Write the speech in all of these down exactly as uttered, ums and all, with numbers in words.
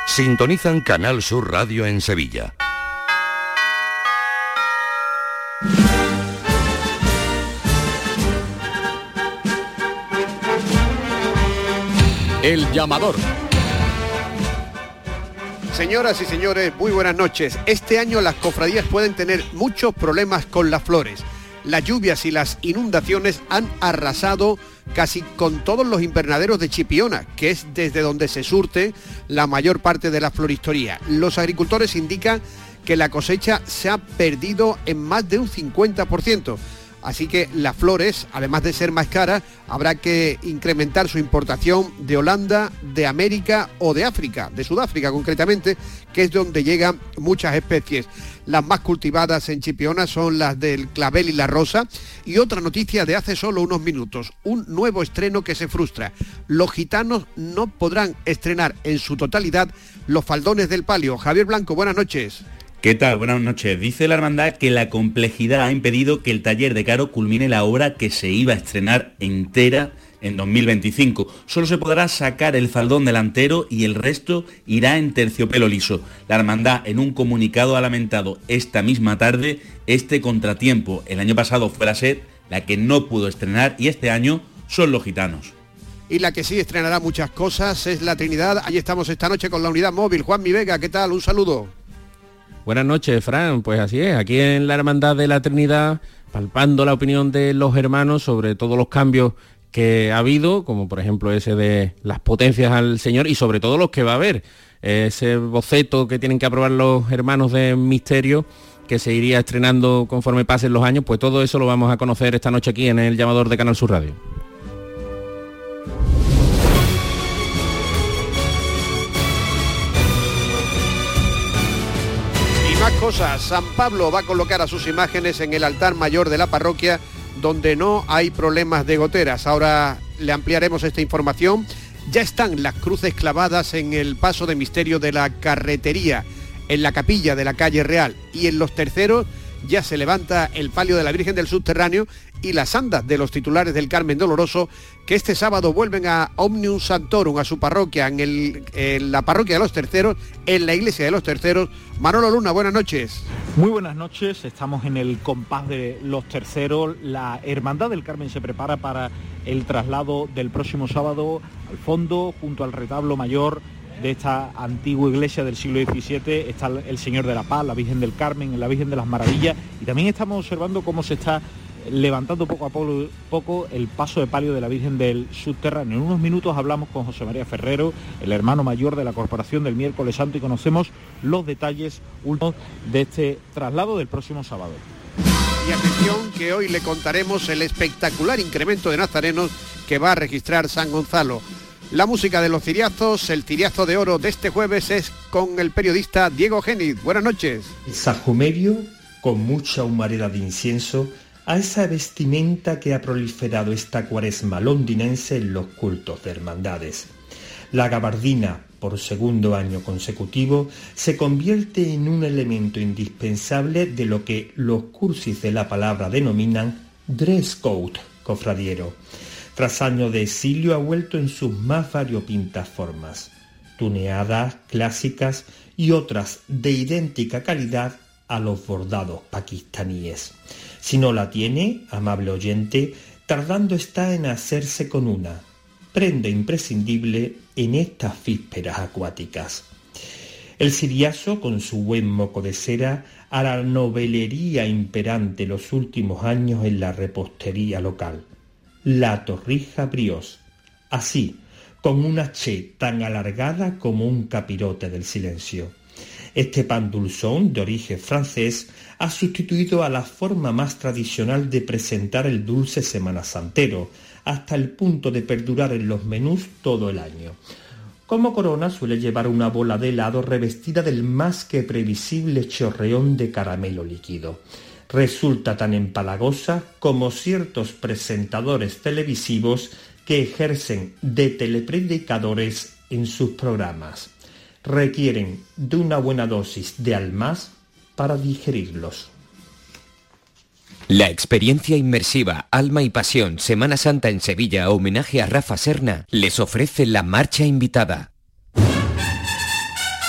Sintonizan Canal Sur Radio en Sevilla. El llamador. Señoras y señores, muy buenas noches. Este año las cofradías pueden tener muchos problemas con las flores. Las lluvias y las inundaciones han arrasado casi con todos los invernaderos de Chipiona, que es desde donde se surte la mayor parte de la floristería. Los agricultores indican que la cosecha se ha perdido en más de un cincuenta por ciento. Así que las flores, además de ser más caras, habrá que incrementar su importación de Holanda, de América o de África, de Sudáfrica concretamente, que es donde llegan muchas especies. Las más cultivadas en Chipiona son las del clavel y la rosa. Y otra noticia de hace solo unos minutos, un nuevo estreno que se frustra. Los gitanos no podrán estrenar en su totalidad los faldones del palio. Javier Blanco, buenas noches. ¿Qué tal? Buenas noches. Dice la hermandad que la complejidad ha impedido que el taller de Caro culmine la obra que se iba a estrenar entera en dos mil veinticinco. Solo se podrá sacar el faldón delantero y el resto irá en terciopelo liso. La hermandad en un comunicado ha lamentado esta misma tarde este contratiempo. El año pasado fue la S E D la que no pudo estrenar y este año son los gitanos. Y la que sí estrenará muchas cosas es la Trinidad. Allí estamos esta noche con la unidad móvil. Juan Mi Vega, ¿qué tal? Un saludo. Buenas noches, Fran. Pues así es, aquí en la Hermandad de la Trinidad, palpando la opinión de los hermanos sobre todos los cambios que ha habido, como por ejemplo ese de las potencias al Señor y sobre todo los que va a haber. Ese boceto que tienen que aprobar los hermanos de Misterio, que se iría estrenando conforme pasen los años, pues todo eso lo vamos a conocer esta noche aquí en el llamador de Canal Sur Radio. Más cosas. San Pablo va a colocar a sus imágenes en el altar mayor de la parroquia, donde no hay problemas de goteras. Ahora le ampliaremos esta información. Ya están las cruces clavadas en el paso de misterio de la carretería, en la capilla de la calle Real, y en los terceros ya se levanta el palio de la Virgen del Subterráneo y las andas de los titulares del Carmen Doloroso, que este sábado vuelven a Omnium Sanctorum, a su parroquia, en, el, en la parroquia de los Terceros, en la iglesia de los Terceros. Manolo Luna, buenas noches. Muy buenas noches, estamos en el compás de los Terceros. La Hermandad del Carmen se prepara para el traslado del próximo sábado al fondo, junto al retablo mayor de esta antigua iglesia del siglo diecisiete, está el Señor de la Paz, la Virgen del Carmen, la Virgen de las Maravillas, y también estamos observando cómo se está levantando poco a poco el paso de palio de la Virgen del Subterráneo. En unos minutos hablamos con José María Ferrero, el hermano mayor de la Corporación del Miércoles Santo, y conocemos los detalles últimos de este traslado del próximo sábado. Y atención, que hoy le contaremos el espectacular incremento de nazarenos que va a registrar San Gonzalo. La música de los ciriazos, el ciriazo de oro de este jueves es con el periodista Diego Géniz. Buenas noches. El sajumerio, con mucha humareda de incienso, a esa vestimenta que ha proliferado esta cuaresma londinense en los cultos de hermandades. La gabardina, por segundo año consecutivo, se convierte en un elemento indispensable de lo que los cursis de la palabra denominan dress code cofradiero. Tras años de exilio ha vuelto en sus más variopintas formas, tuneadas, clásicas y otras de idéntica calidad a los bordados pakistaníes. Si no la tiene, amable oyente, tardando está en hacerse con una prenda imprescindible en estas vísperas acuáticas. El ciriazo, con su buen moco de cera, a la novelería imperante los últimos años en la repostería local. La torrija brioche, así, con una che tan alargada como un capirote del silencio. Este pan dulzón, de origen francés, ha sustituido a la forma más tradicional de presentar el dulce semanasantero, hasta el punto de perdurar en los menús todo el año. Como corona suele llevar una bola de helado revestida del más que previsible chorreón de caramelo líquido. Resulta tan empalagosa como ciertos presentadores televisivos que ejercen de telepredicadores en sus programas. Requieren de una buena dosis de almás para digerirlos. La experiencia inmersiva Alma y Pasión Semana Santa en Sevilla, homenaje a Rafa Serna, les ofrece la marcha invitada.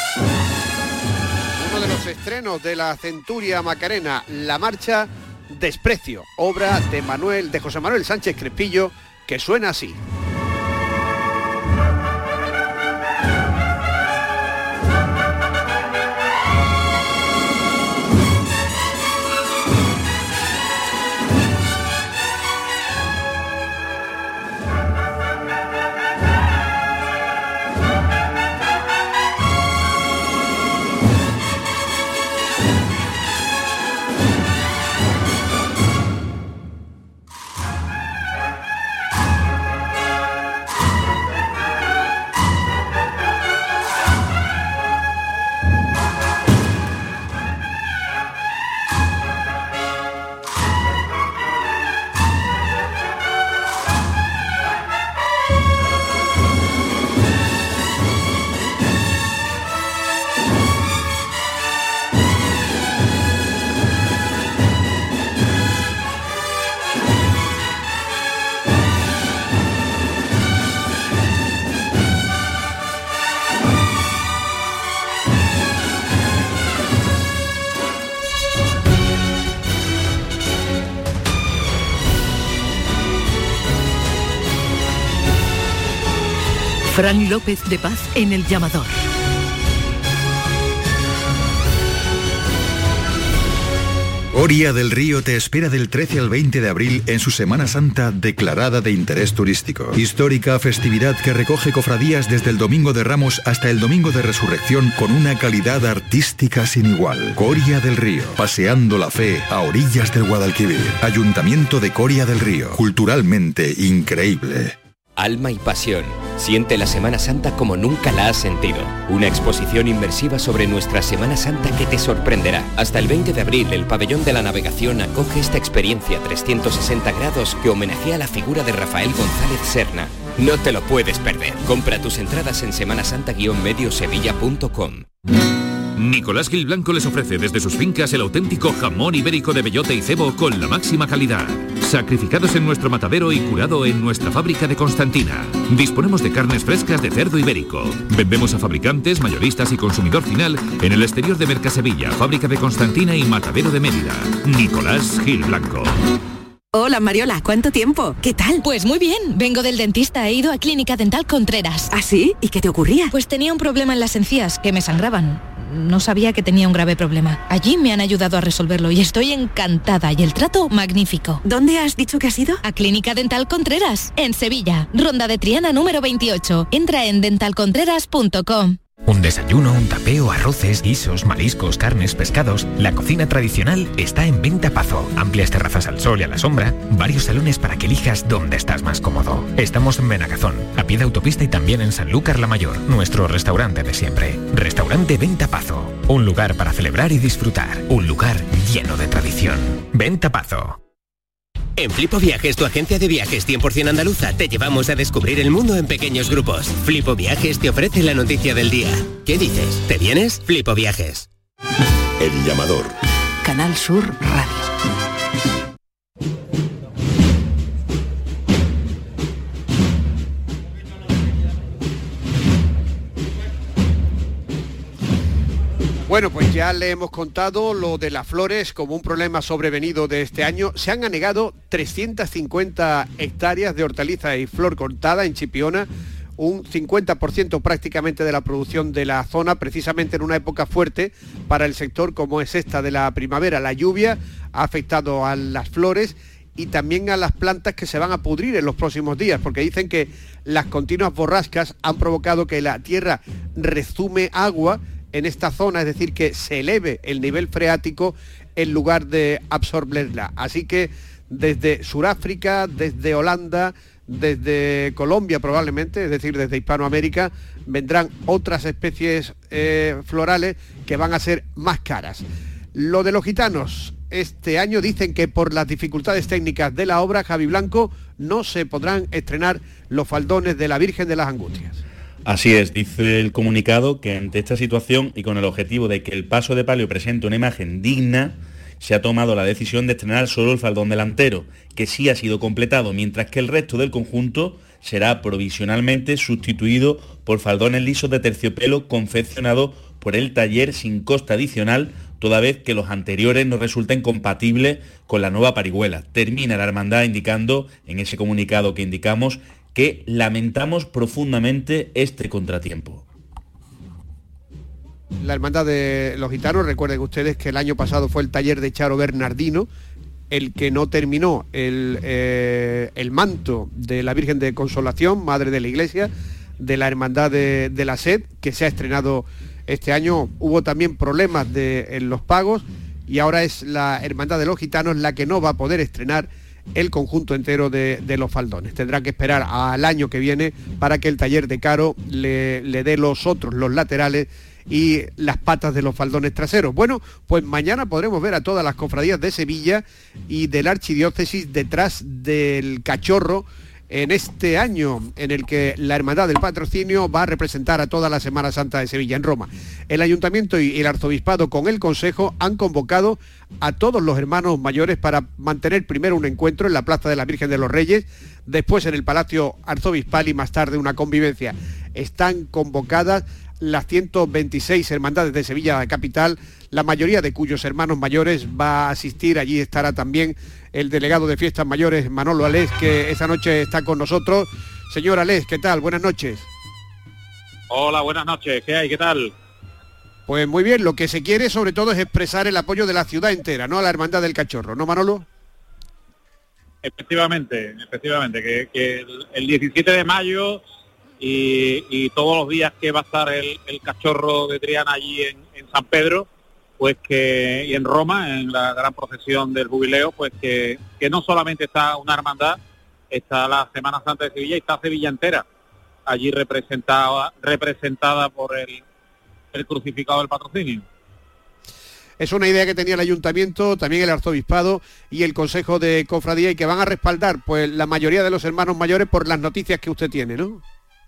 estrenos de la Centuria Macarena, la marcha Desprecio, obra de Manuel, de José Manuel Sánchez Crespillo, que suena así. Fran López de Paz en El Llamador. Coria del Río te espera del trece al veinte de abril en su Semana Santa declarada de interés turístico. Histórica festividad que recoge cofradías desde el Domingo de Ramos hasta el Domingo de Resurrección con una calidad artística sin igual. Coria del Río, paseando la fe a orillas del Guadalquivir. Ayuntamiento de Coria del Río, culturalmente increíble. Alma y pasión. Siente la Semana Santa como nunca la has sentido. Una exposición inmersiva sobre nuestra Semana Santa que te sorprenderá. Hasta el veinte de abril, el Pabellón de la Navegación acoge esta experiencia trescientos sesenta grados que homenajea la figura de Rafael González Serna. No te lo puedes perder. Compra tus entradas en semana santa guion medio sevilla punto com. Nicolás Gil Blanco les ofrece desde sus fincas el auténtico jamón ibérico de bellota y cebo con la máxima calidad. Sacrificados en nuestro matadero y curado en nuestra fábrica de Constantina. Disponemos de carnes frescas de cerdo ibérico. Vendemos a fabricantes, mayoristas y consumidor final en el exterior de Mercasevilla, fábrica de Constantina y matadero de Mérida. Nicolás Gil Blanco. Hola Mariola, ¿cuánto tiempo? ¿Qué tal? Pues muy bien, vengo del dentista, he ido a Clínica Dental Contreras. ¿Ah, sí? ¿Y qué te ocurría? Pues tenía un problema en las encías, que me sangraban. No sabía que tenía un grave problema. Allí me han ayudado a resolverlo y estoy encantada y el trato magnífico. ¿Dónde has dicho que has ido? A Clínica Dental Contreras, en Sevilla, Ronda de Triana número veintiocho. Entra en dental contreras punto com. Un desayuno, un tapeo, arroces, guisos, mariscos, carnes, pescados. La cocina tradicional está en Venta Pazo. Amplias terrazas al sol y a la sombra. Varios salones para que elijas dónde estás más cómodo. Estamos en Benagazón, a pie de autopista y también en Sanlúcar la Mayor, nuestro restaurante de siempre. Restaurante Venta Pazo. Un lugar para celebrar y disfrutar. Un lugar lleno de tradición. Venta Pazo. En Flipo Viajes, tu agencia de viajes cien por ciento andaluza, te llevamos a descubrir el mundo en pequeños grupos. Flipo Viajes te ofrece la noticia del día. ¿Qué dices? ¿Te vienes? Flipo Viajes. El Llamador. Canal Sur Radio. Bueno, pues ya le hemos contado lo de las flores como un problema sobrevenido de este año. Se han anegado trescientas cincuenta hectáreas de hortaliza y flor cortada en Chipiona, un cincuenta por ciento prácticamente de la producción de la zona, precisamente en una época fuerte para el sector como es esta de la primavera. La lluvia ha afectado a las flores y también a las plantas que se van a pudrir en los próximos días, porque dicen que las continuas borrascas han provocado que la tierra rezume agua en esta zona, es decir, que se eleve el nivel freático en lugar de absorberla. Así que desde Sudáfrica, desde Holanda, desde Colombia probablemente, es decir, desde Hispanoamérica, vendrán otras especies eh, florales que van a ser más caras. Lo de los gitanos, este año dicen que por las dificultades técnicas de la obra, Javi Blanco, no se podrán estrenar los faldones de la Virgen de las Angustias. Así es, dice el comunicado que ante esta situación y con el objetivo de que el paso de palio presente una imagen digna, se ha tomado la decisión de estrenar solo el faldón delantero, que sí ha sido completado, mientras que el resto del conjunto será provisionalmente sustituido por faldones lisos de terciopelo confeccionados por el taller sin coste adicional, toda vez que los anteriores no resulten compatibles con la nueva parihuela. Termina la hermandad indicando, en ese comunicado que indicamos, que lamentamos profundamente este contratiempo. La Hermandad de los Gitanos, recuerden ustedes que el año pasado fue el taller de Charo Bernardino el que no terminó el, eh, el manto de la Virgen de Consolación, Madre de la Iglesia, de la Hermandad de, de la Sed, que se ha estrenado este año. Hubo también problemas de, en los pagos, y ahora es la Hermandad de los Gitanos la que no va a poder estrenar el conjunto entero de, de los faldones. Tendrá que esperar al año que viene para que el taller de Caro le, le dé los otros, los laterales y las patas de los faldones traseros. Bueno, pues mañana podremos ver a todas las cofradías de Sevilla y de la Archidiócesis detrás del Cachorro en este año en el que la Hermandad del Patrocinio va a representar a toda la Semana Santa de Sevilla en Roma. El Ayuntamiento y el Arzobispado con el Consejo han convocado a todos los hermanos mayores para mantener primero un encuentro en la Plaza de la Virgen de los Reyes, después en el Palacio Arzobispal y más tarde una convivencia. Están convocadas las ciento veintiséis hermandades de Sevilla capital, la mayoría de cuyos hermanos mayores va a asistir. Allí estará también el delegado de Fiestas Mayores, Manolo Alés, que esta noche está con nosotros. Señor Alés, ¿qué tal? Buenas noches. Hola, buenas noches. ¿Qué hay? ¿Qué tal? Pues muy bien, lo que se quiere sobre todo es expresar el apoyo de la ciudad entera, ¿no?, a la Hermandad del Cachorro, ¿no, Manolo? Efectivamente, efectivamente, que, que el, el diecisiete de mayo y, y todos los días que va a estar el, el Cachorro de Triana allí en, en San Pedro, pues que, y en Roma, en la gran procesión del jubileo, pues que, que no solamente está una hermandad, está la Semana Santa de Sevilla y está Sevilla entera, allí representada, representada por el, el crucificado del Patrocinio. Es una idea que tenía el Ayuntamiento, también el Arzobispado y el Consejo de Cofradía, y que van a respaldar pues la mayoría de los hermanos mayores por las noticias que usted tiene, ¿no?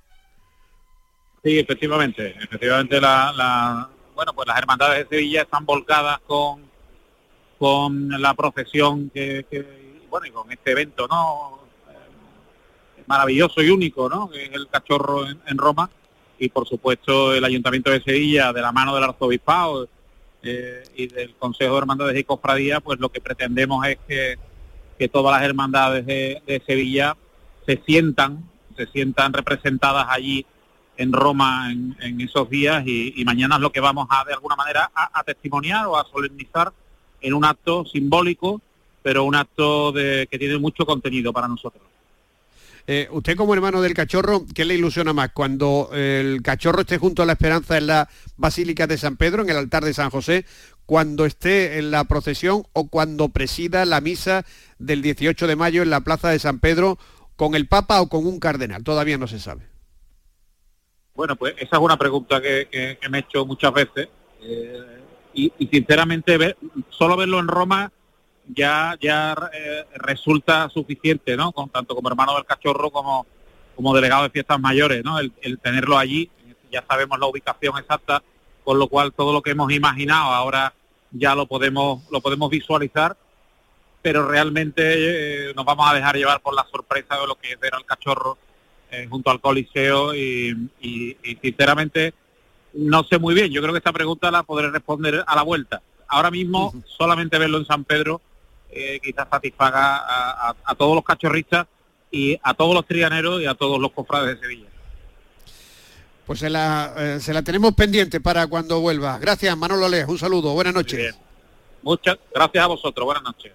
Sí, efectivamente, efectivamente la, la bueno, pues las hermandades de Sevilla están volcadas con con la procesión que, que bueno, y con este evento, ¿no?, eh, maravilloso y único, ¿no?, que es el Cachorro en, en Roma, y por supuesto el Ayuntamiento de Sevilla, de la mano del Arzobispado eh, y del Consejo de Hermandades y Cofradías, pues lo que pretendemos es que, que todas las hermandades de, de Sevilla se sientan, se sientan representadas allí en Roma en, en esos días, y, y mañana es lo que vamos a, de alguna manera, a, a testimoniar o a solemnizar en un acto simbólico, pero un acto de, que tiene mucho contenido para nosotros. Eh, usted como hermano del Cachorro, ¿qué le ilusiona más? ¿Cuando el Cachorro esté junto a la Esperanza en la Basílica de San Pedro, en el altar de San José, cuando esté en la procesión, o cuando presida la misa del dieciocho de mayo en la Plaza de San Pedro con el Papa o con un cardenal? Todavía no se sabe. Bueno, pues esa es una pregunta que, que, que me he hecho muchas veces, eh, y, y sinceramente ver, solo verlo en Roma ya ya eh, resulta suficiente, ¿no?, con tanto como hermano del Cachorro como como delegado de Fiestas Mayores, ¿no?, el, el tenerlo allí. Ya sabemos la ubicación exacta, con lo cual todo lo que hemos imaginado ahora ya lo podemos lo podemos visualizar, pero realmente eh, nos vamos a dejar llevar por la sorpresa de lo que era el Cachorro Eh, junto al Coliseo, y, y, y sinceramente no sé muy bien. Yo creo que esta pregunta la podré responder a la vuelta. Ahora mismo uh-huh. solamente verlo en San Pedro eh, quizás satisfaga a, a, a todos los cachorristas y a todos los trianeros y a todos los cofrades de Sevilla. Pues se la, eh, se la tenemos pendiente para cuando vuelva. Gracias, Manolo Alés, un saludo, buenas noches. Muchas gracias a vosotros, buenas noches.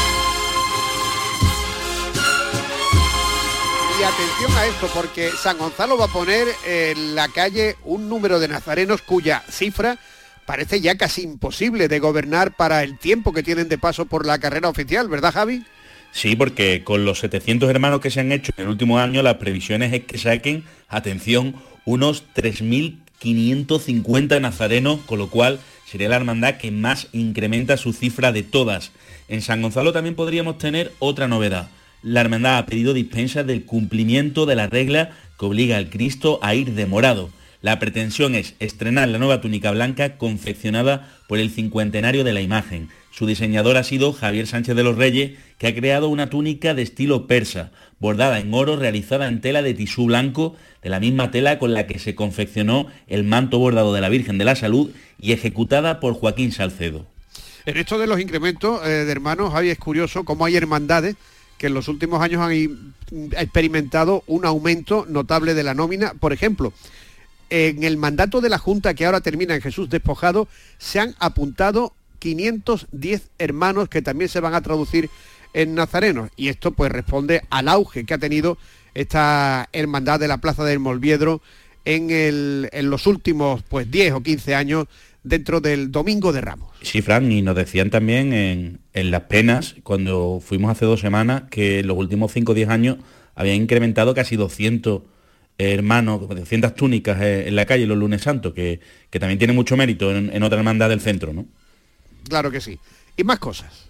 Y atención a esto, porque San Gonzalo va a poner en la calle un número de nazarenos cuya cifra parece ya casi imposible de gobernar para el tiempo que tienen de paso por la carrera oficial, ¿verdad, Javi? Sí, porque con los setecientos hermanos que se han hecho en el último año, las previsiones es que saquen, atención, unos tres mil quinientos cincuenta nazarenos, con lo cual sería la hermandad que más incrementa su cifra de todas. En San Gonzalo también podríamos tener otra novedad. La hermandad ha pedido dispensas del cumplimiento de la regla que obliga al Cristo a ir de morado. La pretensión es estrenar la nueva túnica blanca confeccionada por el cincuentenario de la imagen. Su diseñador ha sido Javier Sánchez de los Reyes, que ha creado una túnica de estilo persa, bordada en oro, realizada en tela de tisú blanco, de la misma tela con la que se confeccionó el manto bordado de la Virgen de la Salud y ejecutada por Joaquín Salcedo. En esto de los incrementos eh, de hermanos, Javi, es curioso cómo hay hermandades que en los últimos años han experimentado un aumento notable de la nómina. Por ejemplo, en el mandato de la Junta, que ahora termina en Jesús Despojado, se han apuntado quinientos diez hermanos que también se van a traducir en nazarenos, y esto pues responde al auge que ha tenido esta hermandad de la Plaza del Molviedro en, el, en los últimos pues diez o quince años dentro del Domingo de Ramos. Sí, Fran, y nos decían también en, en Las Penas, cuando fuimos hace dos semanas, que en los últimos cinco o diez años habían incrementado casi doscientos hermanos, doscientas túnicas en la calle los lunes santos, que, que también tiene mucho mérito en, en otra hermandad del centro, ¿no? Claro que sí. Y más cosas.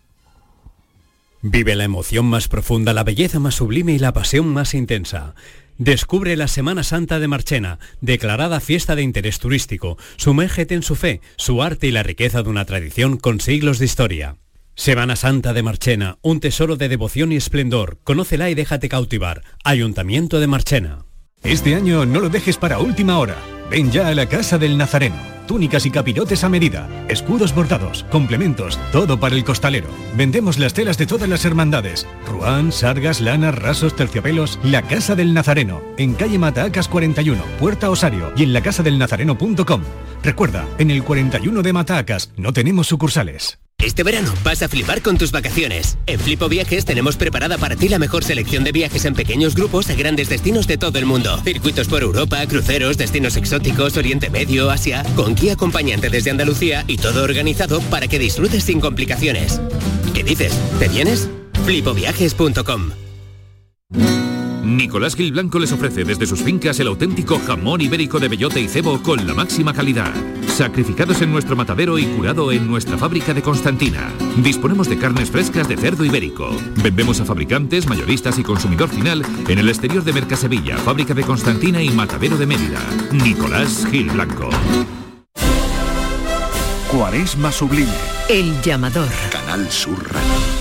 Vive la emoción más profunda, la belleza más sublime y la pasión más intensa. Descubre la Semana Santa de Marchena, declarada fiesta de interés turístico. Sumérgete en su fe, su arte y la riqueza de una tradición con siglos de historia. Semana Santa de Marchena, un tesoro de devoción y esplendor. Conócela y déjate cautivar. Ayuntamiento de Marchena. Este año no lo dejes para última hora. Ven ya a la Casa del Nazareno. Túnicas y capirotes a medida, escudos bordados, complementos, todo para el costalero. Vendemos las telas de todas las hermandades. Ruán, sargas, lanas, rasos, terciopelos. La Casa del Nazareno, en calle Matacas cuarenta y uno, Puerta Osario, y en la casa del nazareno punto com. Recuerda, en el cuarenta y uno de Matacas no tenemos sucursales. Este verano vas a flipar con tus vacaciones. En Flipo Viajes tenemos preparada para ti la mejor selección de viajes en pequeños grupos a grandes destinos de todo el mundo. Circuitos por Europa, cruceros, destinos exóticos, Oriente Medio, Asia, con guía acompañante desde Andalucía y todo organizado para que disfrutes sin complicaciones. ¿Qué dices? ¿Te vienes? flipo viajes punto com. Nicolás Gil Blanco les ofrece desde sus fincas el auténtico jamón ibérico de bellota y cebo con la máxima calidad. Sacrificados en nuestro matadero y curado en nuestra fábrica de Constantina. Disponemos de carnes frescas de cerdo ibérico. Vendemos a fabricantes, mayoristas y consumidor final en el exterior de Mercasevilla, fábrica de Constantina y matadero de Mérida. Nicolás Gil Blanco. Cuaresma sublime. El llamador. Canal Sur Radio.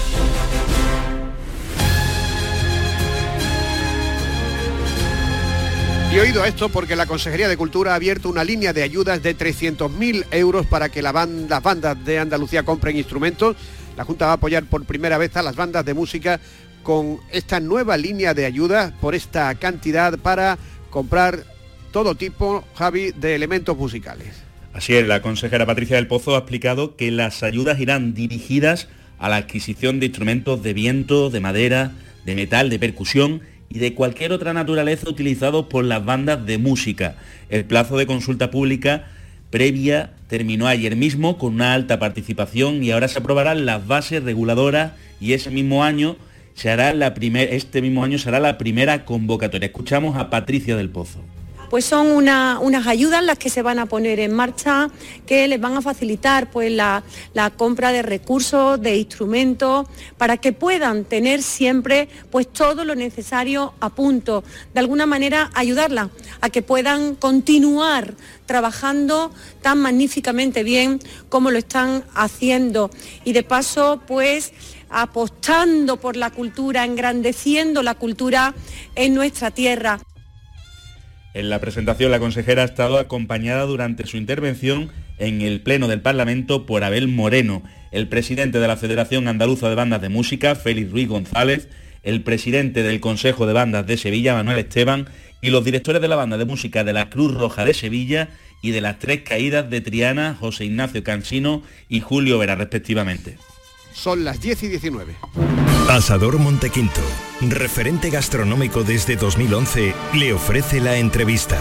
Y oído esto porque la Consejería de Cultura ha abierto una línea de ayudas de trescientos mil euros para que la banda, las bandas de Andalucía compren instrumentos. La Junta va a apoyar por primera vez a las bandas de música con esta nueva línea de ayudas por esta cantidad para comprar todo tipo, Javi, de elementos musicales. Así es, la consejera Patricia del Pozo ha explicado que las ayudas irán dirigidas a la adquisición de instrumentos de viento, de madera, de metal, de percusión y de cualquier otra naturaleza utilizados por las bandas de música. El plazo de consulta pública previa terminó ayer mismo con una alta participación y ahora se aprobarán las bases reguladoras y ese mismo año se hará la primer, este mismo año será la primera convocatoria. Escuchamos a Patricia del Pozo. Pues son una, unas ayudas las que se van a poner en marcha, que les van a facilitar pues la, la compra de recursos, de instrumentos, para que puedan tener siempre pues todo lo necesario a punto. De alguna manera ayudarlas a que puedan continuar trabajando tan magníficamente bien como lo están haciendo. Y de paso pues apostando por la cultura, engrandeciendo la cultura en nuestra tierra. En la presentación, la consejera ha estado acompañada durante su intervención en el Pleno del Parlamento por Abel Moreno, el presidente de la Federación Andaluza de Bandas de Música, Félix Ruiz González, el presidente del Consejo de Bandas de Sevilla, Manuel Esteban, y los directores de la Banda de Música de la Cruz Roja de Sevilla y de las Tres Caídas de Triana, José Ignacio Cansino y Julio Vera, respectivamente. Son las diez y diecinueve. Asador Montequinto, referente gastronómico desde dos mil once, le ofrece la entrevista.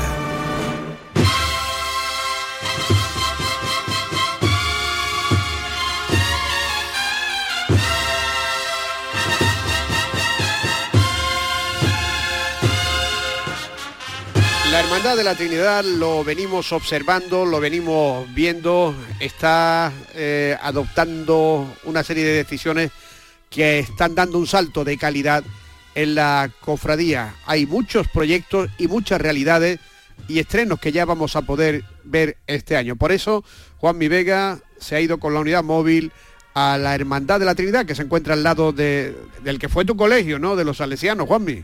La Hermandad de la Trinidad, lo venimos observando, lo venimos viendo, está eh, adoptando una serie de decisiones que están dando un salto de calidad en la cofradía. Hay muchos proyectos y muchas realidades y estrenos que ya vamos a poder ver este año. Por eso, Juanmi Vega se ha ido con la unidad móvil a la Hermandad de la Trinidad, que se encuentra al lado de, del que fue tu colegio, ¿no? De los salesianos, Juanmi.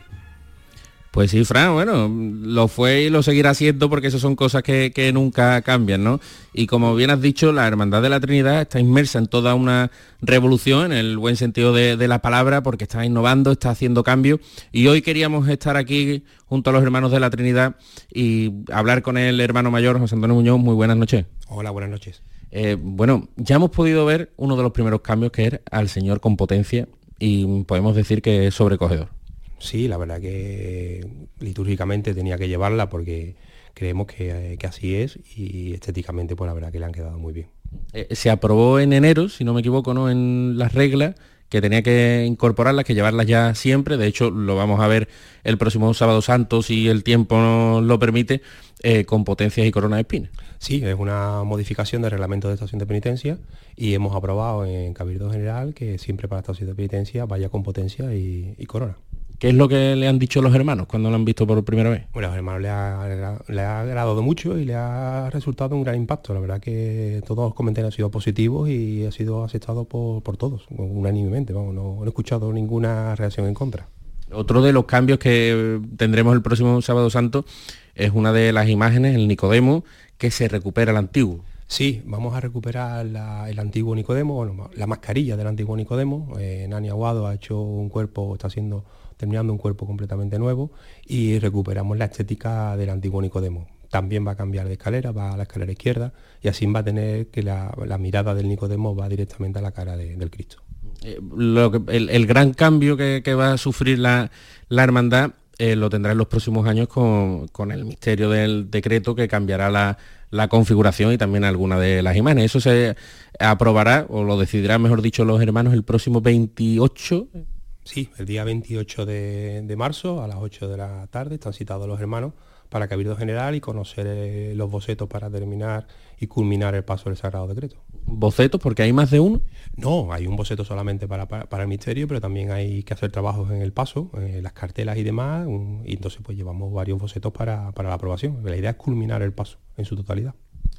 Pues sí, Fran, bueno, lo fue y lo seguirá siendo porque eso son cosas que, que nunca cambian, ¿no? Y como bien has dicho, la Hermandad de la Trinidad está inmersa en toda una revolución, en el buen sentido de, de la palabra, porque está innovando, está haciendo cambios, y hoy queríamos estar aquí junto a los hermanos de la Trinidad y hablar con el hermano mayor, José Antonio Muñoz. Muy buenas noches. Hola, buenas noches. Eh, bueno, ya hemos podido ver uno de los primeros cambios, que es al Señor con potencia, y podemos decir que es sobrecogedor. Sí, la verdad que litúrgicamente tenía que llevarla porque creemos que, que así es, y estéticamente pues la verdad que le han quedado muy bien. Eh, se aprobó en enero, si no me equivoco, ¿no? En las reglas, que tenía que incorporarlas, que llevarlas ya siempre. De hecho, lo vamos a ver el próximo Sábado Santo, si el tiempo nos lo permite, eh, con potencias y corona de espinas. Sí, es una modificación del reglamento de estación de penitencia, y hemos aprobado en Cabildo General que siempre para estación de penitencia vaya con potencia y, y corona. ¿Qué es lo que le han dicho los hermanos cuando lo han visto por primera vez? Bueno, a los hermanos le ha, le ha agradado mucho y le ha resultado un gran impacto. La verdad que todos los comentarios han sido positivos y ha sido aceptado por, por todos, unánimemente. Vamos, no, no he escuchado ninguna reacción en contra. Otro de los cambios que tendremos el próximo Sábado Santo es una de las imágenes, el Nicodemo, que se recupera el antiguo. Sí, vamos a recuperar la, el antiguo Nicodemo, bueno, la mascarilla del antiguo Nicodemo. Eh, Nani Aguado ha hecho un cuerpo, está haciendo... terminando un cuerpo completamente nuevo, y recuperamos la estética del antiguo Nicodemo. También va a cambiar de escalera, va a la escalera izquierda, y así va a tener que la, la mirada del Nicodemo va directamente a la cara de, del Cristo. Eh, lo que, el, el gran cambio que, que va a sufrir la, la hermandad eh, lo tendrá en los próximos años con, con el misterio del decreto, que cambiará la, la configuración y también alguna de las imágenes. Eso se aprobará, o lo decidirán, mejor dicho, los hermanos el próximo veintiocho. Sí, el día veintiocho de, de marzo a las ocho de la tarde están citados los hermanos para Cabildo General y conocer eh, los bocetos para terminar y culminar el paso del Sagrado Decreto. ¿Bocetos? ¿Porque hay más de uno? No, hay un boceto solamente para, para, para el misterio, pero también hay que hacer trabajos en el paso, eh, las cartelas y demás, un, y entonces pues llevamos varios bocetos para, para la aprobación. La idea es culminar el paso en su totalidad.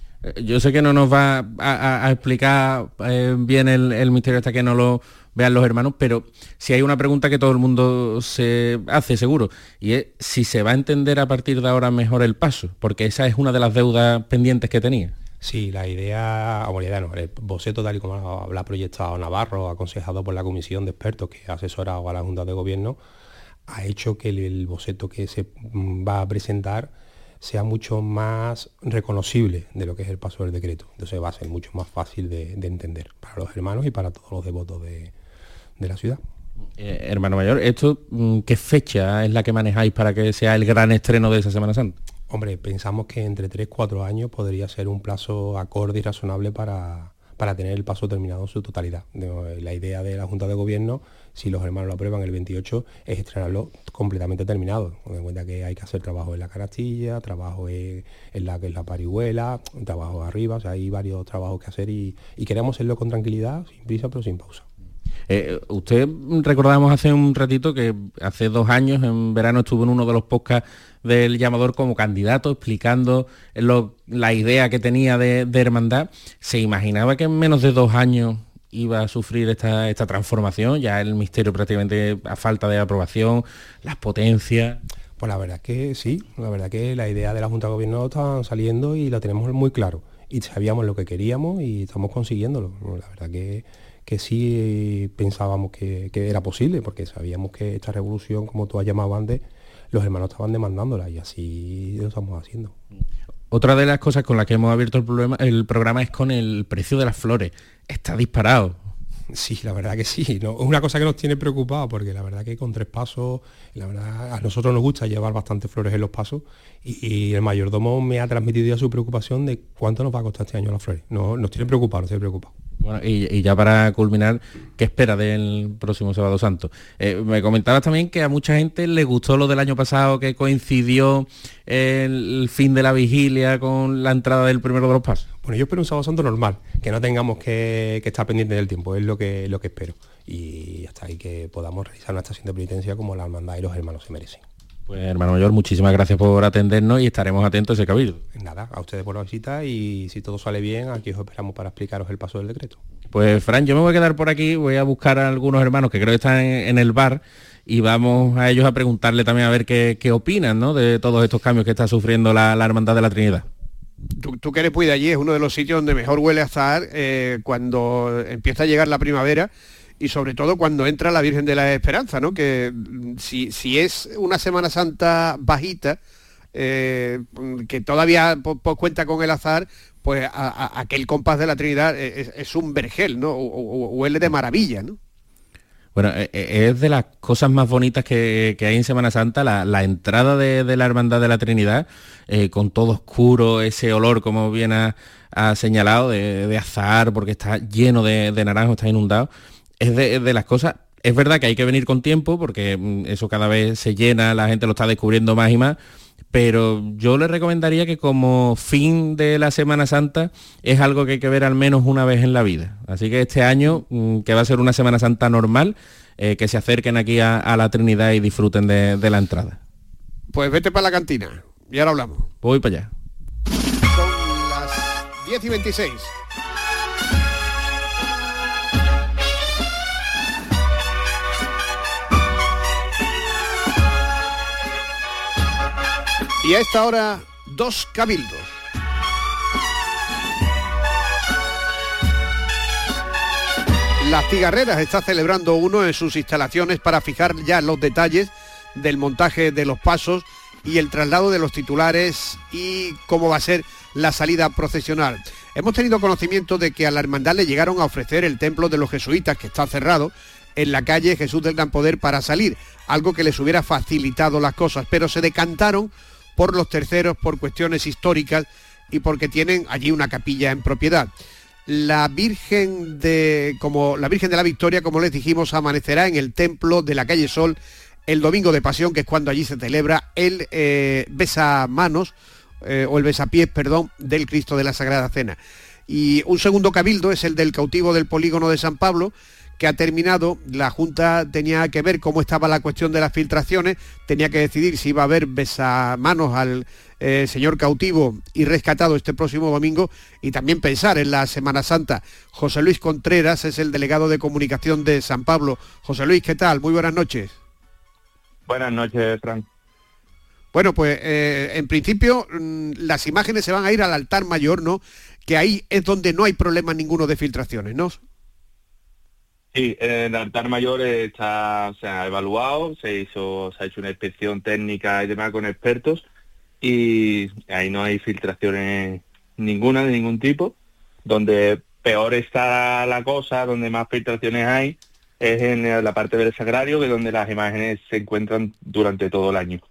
Yo sé que no nos va a, a, a explicar eh, bien el, el misterio hasta que no lo vean los hermanos, pero si hay una pregunta que todo el mundo se hace seguro, y es si se va a entender a partir de ahora mejor el paso, porque esa es una de las deudas pendientes que tenía. Sí, la idea, o la idea no, el boceto tal y como lo ha proyectado Navarro, aconsejado por la comisión de expertos que ha asesorado a la Junta de Gobierno, ha hecho que el, el boceto que se va a presentar sea mucho más reconocible de lo que es el paso del decreto. Entonces va a ser mucho más fácil de, de entender para los hermanos y para todos los devotos de, de la ciudad. Eh, hermano mayor, ¿esto qué fecha es la que manejáis para que sea el gran estreno de esa Semana Santa? Hombre, pensamos que entre tres y cuatro años podría ser un plazo acorde y razonable para, para tener el paso terminado en su totalidad. La idea de la Junta de Gobierno, si los hermanos lo aprueban el veintiocho, es estrenarlo completamente terminado. Ten en cuenta que hay que hacer trabajo en la canastilla, trabajo en, en, la, en la parihuela, trabajo arriba, o sea, hay varios trabajos que hacer y, y queremos hacerlo con tranquilidad, sin prisa, pero sin pausa. Eh, usted recordábamos hace un ratito que hace dos años, en verano, estuvo en uno de los podcasts del Llamador como candidato, explicando lo, la idea que tenía de, de hermandad. ¿Se imaginaba que en menos de dos años iba a sufrir esta, esta transformación? Ya el misterio prácticamente a falta de aprobación, las potencias... Pues la verdad que sí, la verdad que la idea de la Junta de Gobierno está saliendo y la tenemos muy claro. Y sabíamos lo que queríamos y estamos consiguiéndolo. La verdad que... que sí pensábamos que, que era posible, porque sabíamos que esta revolución, como tú has llamado antes, los hermanos estaban demandándola y así lo estamos haciendo. Otra de las cosas con las que hemos abierto el, problema, el programa es con el precio de las flores. Está disparado. Sí, la verdad que sí. ¿No? Es una cosa que nos tiene preocupados, porque la verdad que con tres pasos, la verdad, a nosotros nos gusta llevar bastantes flores en los pasos y, y el mayordomo me ha transmitido ya su preocupación de cuánto nos va a costar este año las flores. No, nos tiene preocupados, nos tiene preocupados. Bueno, y, y ya para culminar, ¿qué espera del próximo Sábado Santo? Eh, me comentabas también que a mucha gente le gustó lo del año pasado, que coincidió el fin de la vigilia con la entrada del primero de los pasos. Bueno, yo espero un Sábado Santo normal, que no tengamos que, que estar pendientes del tiempo, es lo que, lo que espero. Y hasta ahí que podamos realizar una estación de penitencia como la hermandad y los hermanos se merecen. Pues hermano mayor, muchísimas gracias por atendernos y estaremos atentos a ese cabildo. Nada, a ustedes por la visita y si todo sale bien, aquí os esperamos para explicaros el paso del decreto. Pues Fran, yo me voy a quedar por aquí, voy a buscar a algunos hermanos que creo que están en, en el bar y vamos a ellos a preguntarle también a ver qué, qué opinan, ¿no?, de todos estos cambios que está sufriendo la, la Hermandad de la Trinidad. Tú, tú que eres muy de allí, es uno de los sitios donde mejor huele a azahar eh, cuando empieza a llegar la primavera y sobre todo cuando entra la Virgen de la Esperanza, ¿no? Que si, si es una Semana Santa bajita, eh, que todavía pues, pues, cuenta con el azahar, pues a, a, aquel compás de la Trinidad es, es un vergel, ¿no? O, o, huele de maravilla, ¿no? Bueno, es de las cosas más bonitas que, que hay en Semana Santa, la, la entrada de, de la Hermandad de la Trinidad, eh, con todo oscuro, ese olor, como bien ha, ha señalado, de, de azahar, porque está lleno de, de naranjo, está inundado. Es de, de las cosas, es verdad que hay que venir con tiempo, porque eso cada vez se llena, la gente lo está descubriendo más y más, pero yo le recomendaría que como fin de la Semana Santa es algo que hay que ver al menos una vez en la vida. Así que este año, que va a ser una Semana Santa normal, eh, que se acerquen aquí a, a la Trinidad y disfruten de, de la entrada. Pues vete para la cantina y ahora hablamos. Voy para allá. Son las diez y veintiséis. Y a esta hora, dos cabildos. Las Cigarreras está celebrando uno en sus instalaciones para fijar ya los detalles del montaje de los pasos y el traslado de los titulares y cómo va a ser la salida procesional. Hemos tenido conocimiento de que a la hermandad le llegaron a ofrecer el templo de los jesuitas, que está cerrado, en la calle Jesús del Gran Poder para salir, algo que les hubiera facilitado las cosas, pero se decantaron por los terceros por cuestiones históricas y porque tienen allí una capilla en propiedad. La Virgen de como la Virgen de la Victoria, como les dijimos, amanecerá en el templo de la calle Sol el domingo de Pasión, que es cuando allí se celebra el eh, besamanos eh, o el besapiés, perdón, del Cristo de la Sagrada Cena. Y un segundo cabildo es el del cautivo del polígono de San Pablo, que ha terminado. La Junta tenía que ver cómo estaba la cuestión de las filtraciones, tenía que decidir si iba a haber besamanos al eh, señor cautivo y rescatado este próximo domingo, y también pensar en la Semana Santa. José Luis Contreras es el delegado de comunicación de San Pablo. José Luis, ¿qué tal? Muy buenas noches. Buenas noches, Fran. Bueno, pues eh, en principio mmm, las imágenes se van a ir al altar mayor, ¿no? Que ahí es donde no hay problema ninguno de filtraciones, ¿no? Sí, el altar mayor está, se ha evaluado, se hizo, se ha hecho una inspección técnica y demás con expertos y ahí no hay filtraciones ninguna de ningún tipo. Donde peor está la cosa, donde más filtraciones hay, es en la parte del sagrario, que es donde las imágenes se encuentran durante todo el año.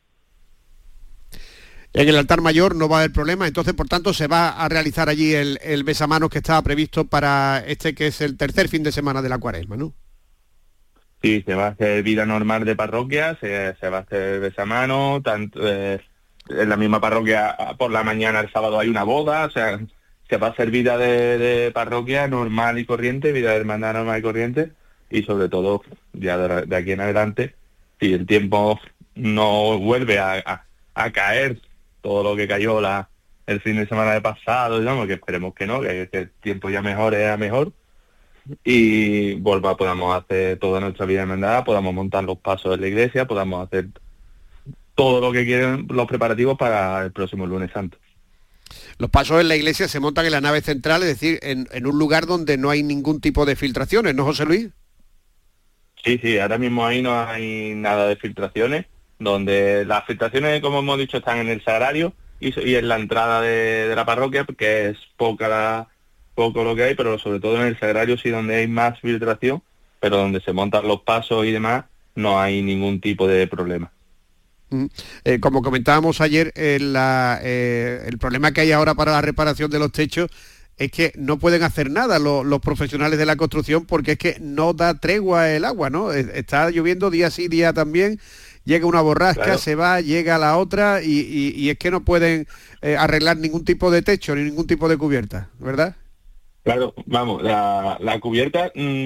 En el altar mayor no va a haber problema, entonces por tanto se va a realizar allí el, el besamanos que estaba previsto para este que es el tercer fin de semana de la Cuaresma, ¿no? Sí, se va a hacer vida normal de parroquia, se, se va a hacer besamanos, tanto eh, en la misma parroquia por la mañana el sábado hay una boda, o sea, se va a hacer vida de, de parroquia normal y corriente, vida de hermandad normal y corriente, y sobre todo ya de, de aquí en adelante, si el tiempo no vuelve a, a, a caer todo lo que cayó la, el fin de semana de pasado, digamos, que esperemos que no, que, que el tiempo ya mejore a mejor y volva, podamos hacer toda nuestra vida de hermandad, podamos montar los pasos en la iglesia, podamos hacer todo lo que quieren los preparativos para el próximo lunes santo. Los pasos en la iglesia se montan en la nave central, es decir, en, en un lugar donde no hay ningún tipo de filtraciones, ¿no, José Luis? Sí, sí, ahora mismo ahí no hay nada de filtraciones, donde las filtraciones, como hemos dicho, están en el sagrario y, y en la entrada de, de la parroquia, porque es poca la, poco lo que hay, pero sobre todo en el sagrario sí donde hay más filtración, pero donde se montan los pasos y demás no hay ningún tipo de problema. Mm. Eh, como comentábamos ayer, eh, la, eh, el problema que hay ahora para la reparación de los techos es que no pueden hacer nada los, los profesionales de la construcción, porque es que no da tregua el agua, ¿no? Está lloviendo día sí, día también, llega una borrasca, claro, se va, llega la otra y, y, y es que no pueden eh, arreglar ningún tipo de techo ni ningún tipo de cubierta, ¿verdad? Claro, vamos, la, la cubierta, mmm,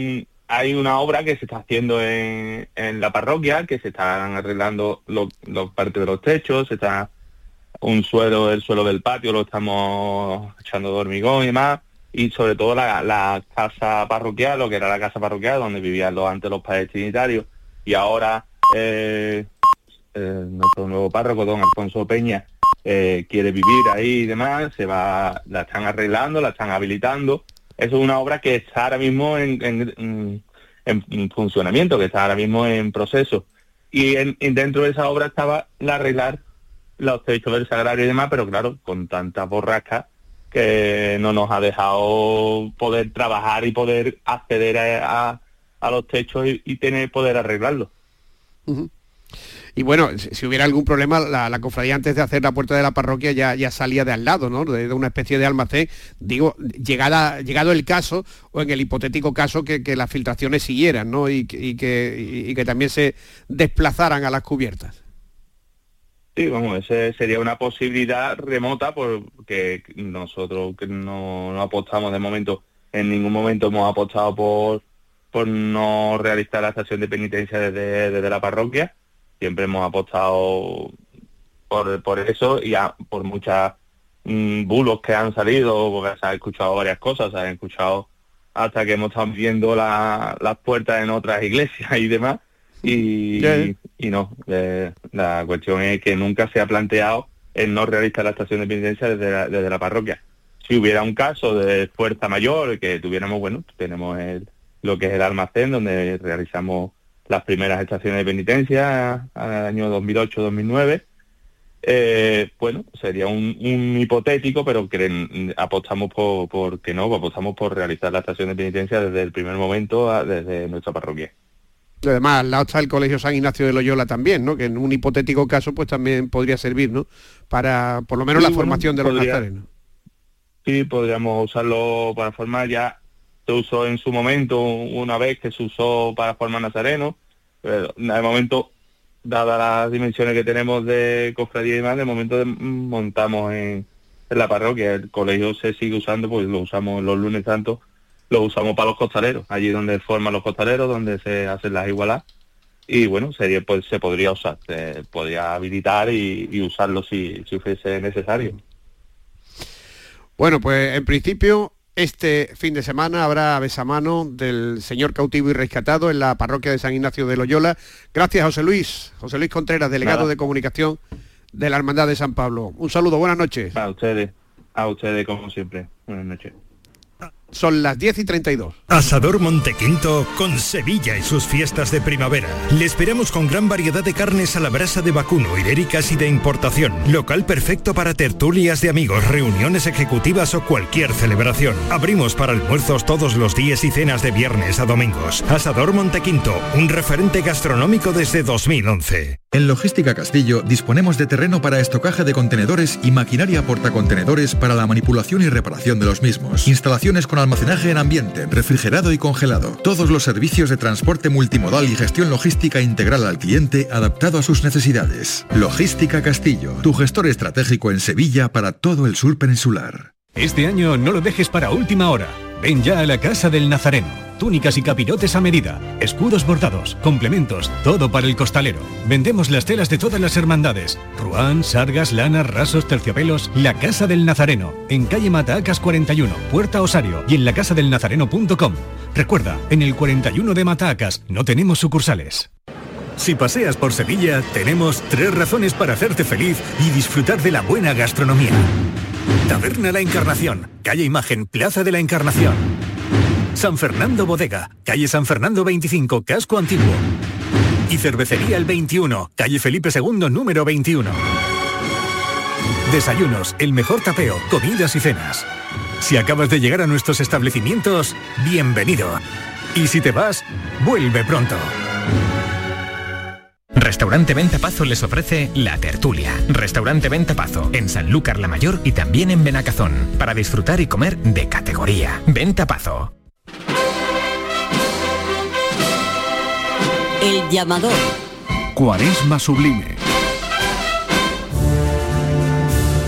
hay una obra que se está haciendo en, en la parroquia, que se están arreglando los lo partes de los techos, se está un suelo, el suelo del patio lo estamos echando de hormigón y demás, y sobre todo la, la casa parroquial, lo que era la casa parroquial, donde vivían los, antes los padres trinitarios, y ahora eh, eh, nuestro nuevo párroco, don Alfonso Peña, eh, quiere vivir ahí y demás, se va, la están arreglando, la están habilitando. Eso es una obra que está ahora mismo en, en, en, en funcionamiento, que está ahora mismo en proceso. Y, en, y dentro de esa obra estaba la arreglar los techos del sagrario y demás, pero claro, con tantas borrascas que no nos ha dejado poder trabajar y poder acceder a, a, a los techos y, y tener poder arreglarlos. Uh-huh. Y bueno, si, si hubiera algún problema, la, la cofradía antes de hacer la puerta de la parroquia ya, ya salía de al lado, ¿no? De, de una especie de almacén. Digo, llegada, llegado el caso, o en el hipotético caso que, que las filtraciones siguieran, ¿no? Y, y, que, y, y que también se desplazaran a las cubiertas. Sí, vamos, esa sería una posibilidad remota, porque nosotros que no, no apostamos de momento, en ningún momento hemos apostado por, por no realizar la estación de penitencia desde, desde la parroquia. Siempre hemos apostado por, por eso y a, por muchas mmm, bulos que han salido, porque se han escuchado varias cosas, se han escuchado hasta que hemos estado viendo la, las puertas en otras iglesias y demás, y, yeah. y, y no, eh, la cuestión es que nunca se ha planteado el no realizar la estación de penitencia desde la, desde la parroquia. Si hubiera un caso de fuerza mayor, que tuviéramos, bueno, tenemos el, lo que es el almacén, donde realizamos las primeras estaciones de penitencia al año dos mil ocho dos mil nueve, eh, bueno, sería un, un hipotético, pero que apostamos por, por que no, apostamos por realizar la estación de penitencia desde el primer momento, a, desde nuestra parroquia. Además, al lado está el Colegio San Ignacio de Loyola también, ¿no? Que en un hipotético caso, pues también podría servir, ¿no? Para, por lo menos, sí, la bueno, formación de los podría, nazarenos. Sí, podríamos usarlo para formar ya. Se usó en su momento, una vez que se usó para formar nazarenos, pero de momento, dadas las dimensiones que tenemos de cofradía y demás, de momento de, montamos en, en la parroquia. El colegio se sigue usando, pues lo usamos los lunes santos, lo usamos para los costaleros, allí donde forman los costaleros, donde se hacen las igualadas, y bueno, sería, pues se podría usar, se podría habilitar y, y usarlo si, si fuese necesario. Bueno, pues en principio este fin de semana habrá besamano del Señor cautivo y rescatado en la parroquia de San Ignacio de Loyola. Gracias, José Luis. José Luis Contreras, delegado Nada. de comunicación de la Hermandad de San Pablo. Un saludo, buenas noches. A ustedes, a ustedes como siempre. Buenas noches. Son las diez y treinta y dos. Asador Montequinto con Sevilla y sus fiestas de primavera. Le esperamos con gran variedad de carnes a la brasa de vacuno, ibéricas y de importación. Local perfecto para tertulias de amigos, reuniones ejecutivas o cualquier celebración. Abrimos para almuerzos todos los días y cenas de viernes a domingos. Asador Montequinto, un referente gastronómico desde dos mil once. En Logística Castillo disponemos de terreno para estocaje de contenedores y maquinaria portacontenedores para la manipulación y reparación de los mismos. Instalaciones con almacenaje en ambiente, refrigerado y congelado. Todos los servicios de transporte multimodal y gestión logística integral al cliente adaptado a sus necesidades. Logística Castillo, tu gestor estratégico en Sevilla para todo el sur peninsular. Este año no lo dejes para última hora. Ven ya a la Casa del Nazareno. Túnicas y capirotes a medida, escudos bordados, complementos, todo para el costalero. Vendemos las telas de todas las hermandades. Ruán, sargas, lanas, rasos, terciopelos. La Casa del Nazareno, en calle Matacas cuarenta y uno, Puerta Osario, y en la casa del nazareno punto com. Recuerda, en el cuarenta y uno de Matacas no tenemos sucursales. Si paseas por Sevilla, tenemos tres razones para hacerte feliz y disfrutar de la buena gastronomía. Taberna La Encarnación, calle Imagen, Plaza de la Encarnación. San Fernando Bodega, calle San Fernando veinticinco, Casco Antiguo. Y Cervecería El veintiuno, calle Felipe segundo, número veintiuno. Desayunos, el mejor tapeo, comidas y cenas. Si acabas de llegar a nuestros establecimientos, bienvenido. Y si te vas, vuelve pronto. Restaurante Ventapazo les ofrece La Tertulia. Restaurante Ventapazo, en Sanlúcar la Mayor y también en Benacazón, para disfrutar y comer de categoría. Ventapazo. El llamador. Cuaresma sublime.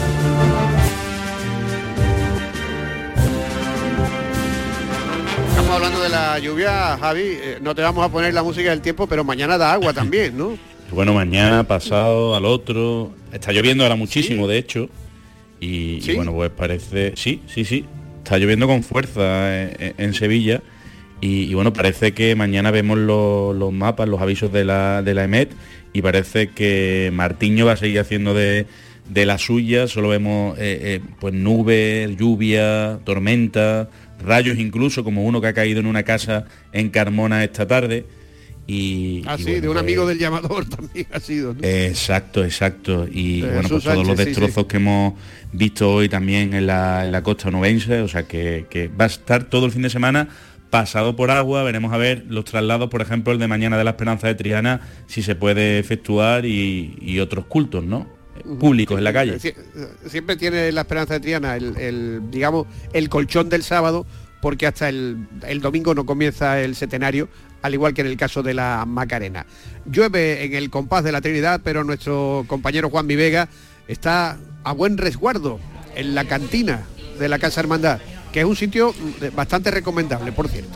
Vamos estamos hablando de la lluvia, Javi, eh, no te vamos a poner la música del tiempo, pero mañana da agua también, ¿no? Bueno, mañana, pasado, al otro. Está lloviendo ahora muchísimo, ¿sí? De hecho. Y, ¿sí? y bueno, pues parece... Sí, sí, sí. Está lloviendo con fuerza en, en Sevilla. Y, y bueno, parece que mañana vemos los, los mapas, los avisos de la, de la EMET. Y parece que Martiño va a seguir haciendo de, de la suya. Solo vemos eh, eh, pues nubes, lluvia, tormenta, rayos incluso, como uno que ha caído en una casa en Carmona esta tarde. Y, ah, y sí, bueno, de un pues, amigo del llamador también ha sido, ¿no? Exacto, exacto. Y de bueno, pues todos Sánchez, los destrozos sí, sí. que hemos visto hoy también en la, en la costa onubense, o sea que, que va a estar todo el fin de semana pasado por agua. Veremos a ver los traslados, por ejemplo, el de mañana de la Esperanza de Triana, si se puede efectuar y, y otros cultos, ¿no? Públicos en la calle. Siempre tiene la Esperanza de Triana el, el digamos, el colchón del sábado, porque hasta el, el domingo no comienza el setenario, al igual que en el caso de la Macarena. Llueve en el compás de la Trinidad, pero nuestro compañero Juan Mi Vega está a buen resguardo en la cantina de la Casa Hermandad, que es un sitio bastante recomendable, por cierto.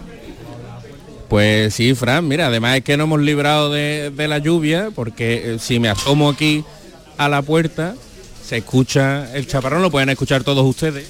Pues sí, Fran, mira, además es que no hemos librado de, de la lluvia, porque eh, si me asomo aquí a la puerta, se escucha el chaparrón, lo pueden escuchar todos ustedes,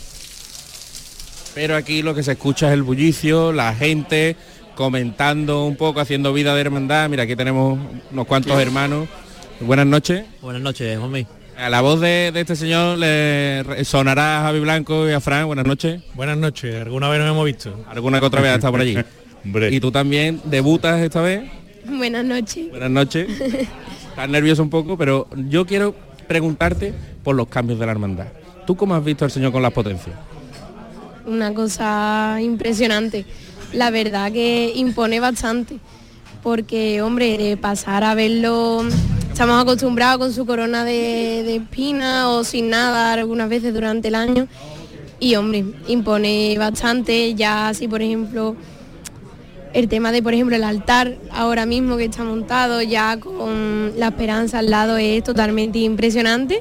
pero aquí lo que se escucha es el bullicio, la gente comentando un poco, haciendo vida de hermandad. Mira, aquí tenemos unos cuantos sí. hermanos. Buenas noches. Buenas noches, Juanmi. A la voz de, de este señor le sonará a Javi Blanco y a Fran. Buenas noches. Buenas noches, alguna vez nos hemos visto. Alguna que otra vez ha estado por allí. Y tú también debutas esta vez. Buenas noches. Buenas noches. Estás nervioso un poco, pero yo quiero preguntarte por los cambios de la hermandad. ¿Tú cómo has visto al Señor con las potencias? Una cosa impresionante. La verdad que impone bastante, porque, hombre, de pasar a verlo, estamos acostumbrados con su corona de, de espina o sin nada algunas veces durante el año, y, hombre, impone bastante. Ya así, por ejemplo, el tema de, por ejemplo, el altar ahora mismo que está montado ya con la Esperanza al lado es totalmente impresionante,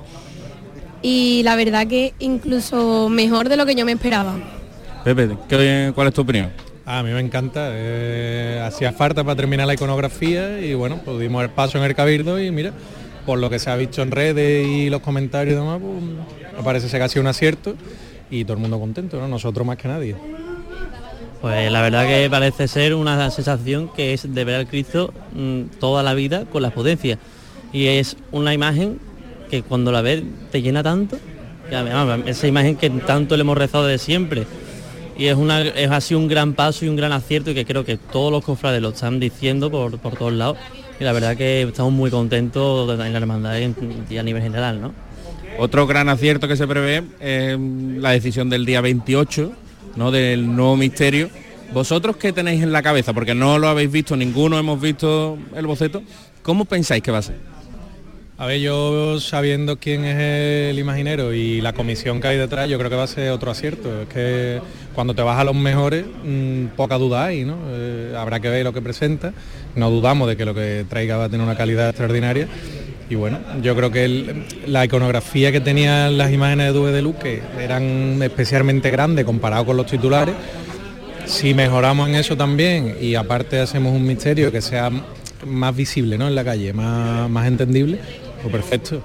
y la verdad que incluso mejor de lo que yo me esperaba. Pepe, ¿qué, ¿cuál es tu opinión? A mí me encanta, eh, hacía falta para terminar la iconografía y bueno, pues dimos el paso en el Cabildo y mira, por lo que se ha visto en redes y los comentarios y demás, pues me parece ser que ha sido un acierto y todo el mundo contento, ¿no? Nosotros más que nadie. Pues la verdad que parece ser una sensación que es de ver al Cristo mmm, toda la vida con las potencias, y es una imagen que cuando la ves te llena tanto, que además, esa imagen que tanto le hemos rezado de siempre. Y es, una, es así un gran paso y un gran acierto, y que creo que todos los cofrades lo están diciendo por, por todos lados. Y la verdad que estamos muy contentos en la hermandad y a nivel general, ¿no? Otro gran acierto que se prevé es la decisión del día veintiocho, ¿no? Del nuevo misterio. ¿Vosotros qué tenéis en la cabeza? Porque no lo habéis visto, ninguno hemos visto el boceto. ¿Cómo pensáis que va a ser? A ver, yo sabiendo quién es el imaginero y la comisión que hay detrás, yo creo que va a ser otro acierto. Es que cuando te vas a los mejores, mmm, poca duda hay, ¿no? Eh, habrá que ver lo que presenta. No dudamos de que lo que traiga va a tener una calidad extraordinaria. Y bueno, yo creo que el, la iconografía que tenían las imágenes de Dube de Luz, que eran especialmente grandes comparado con los titulares, si mejoramos en eso también y aparte hacemos un misterio que sea más visible, ¿no? En la calle, más, más entendible, pues perfecto.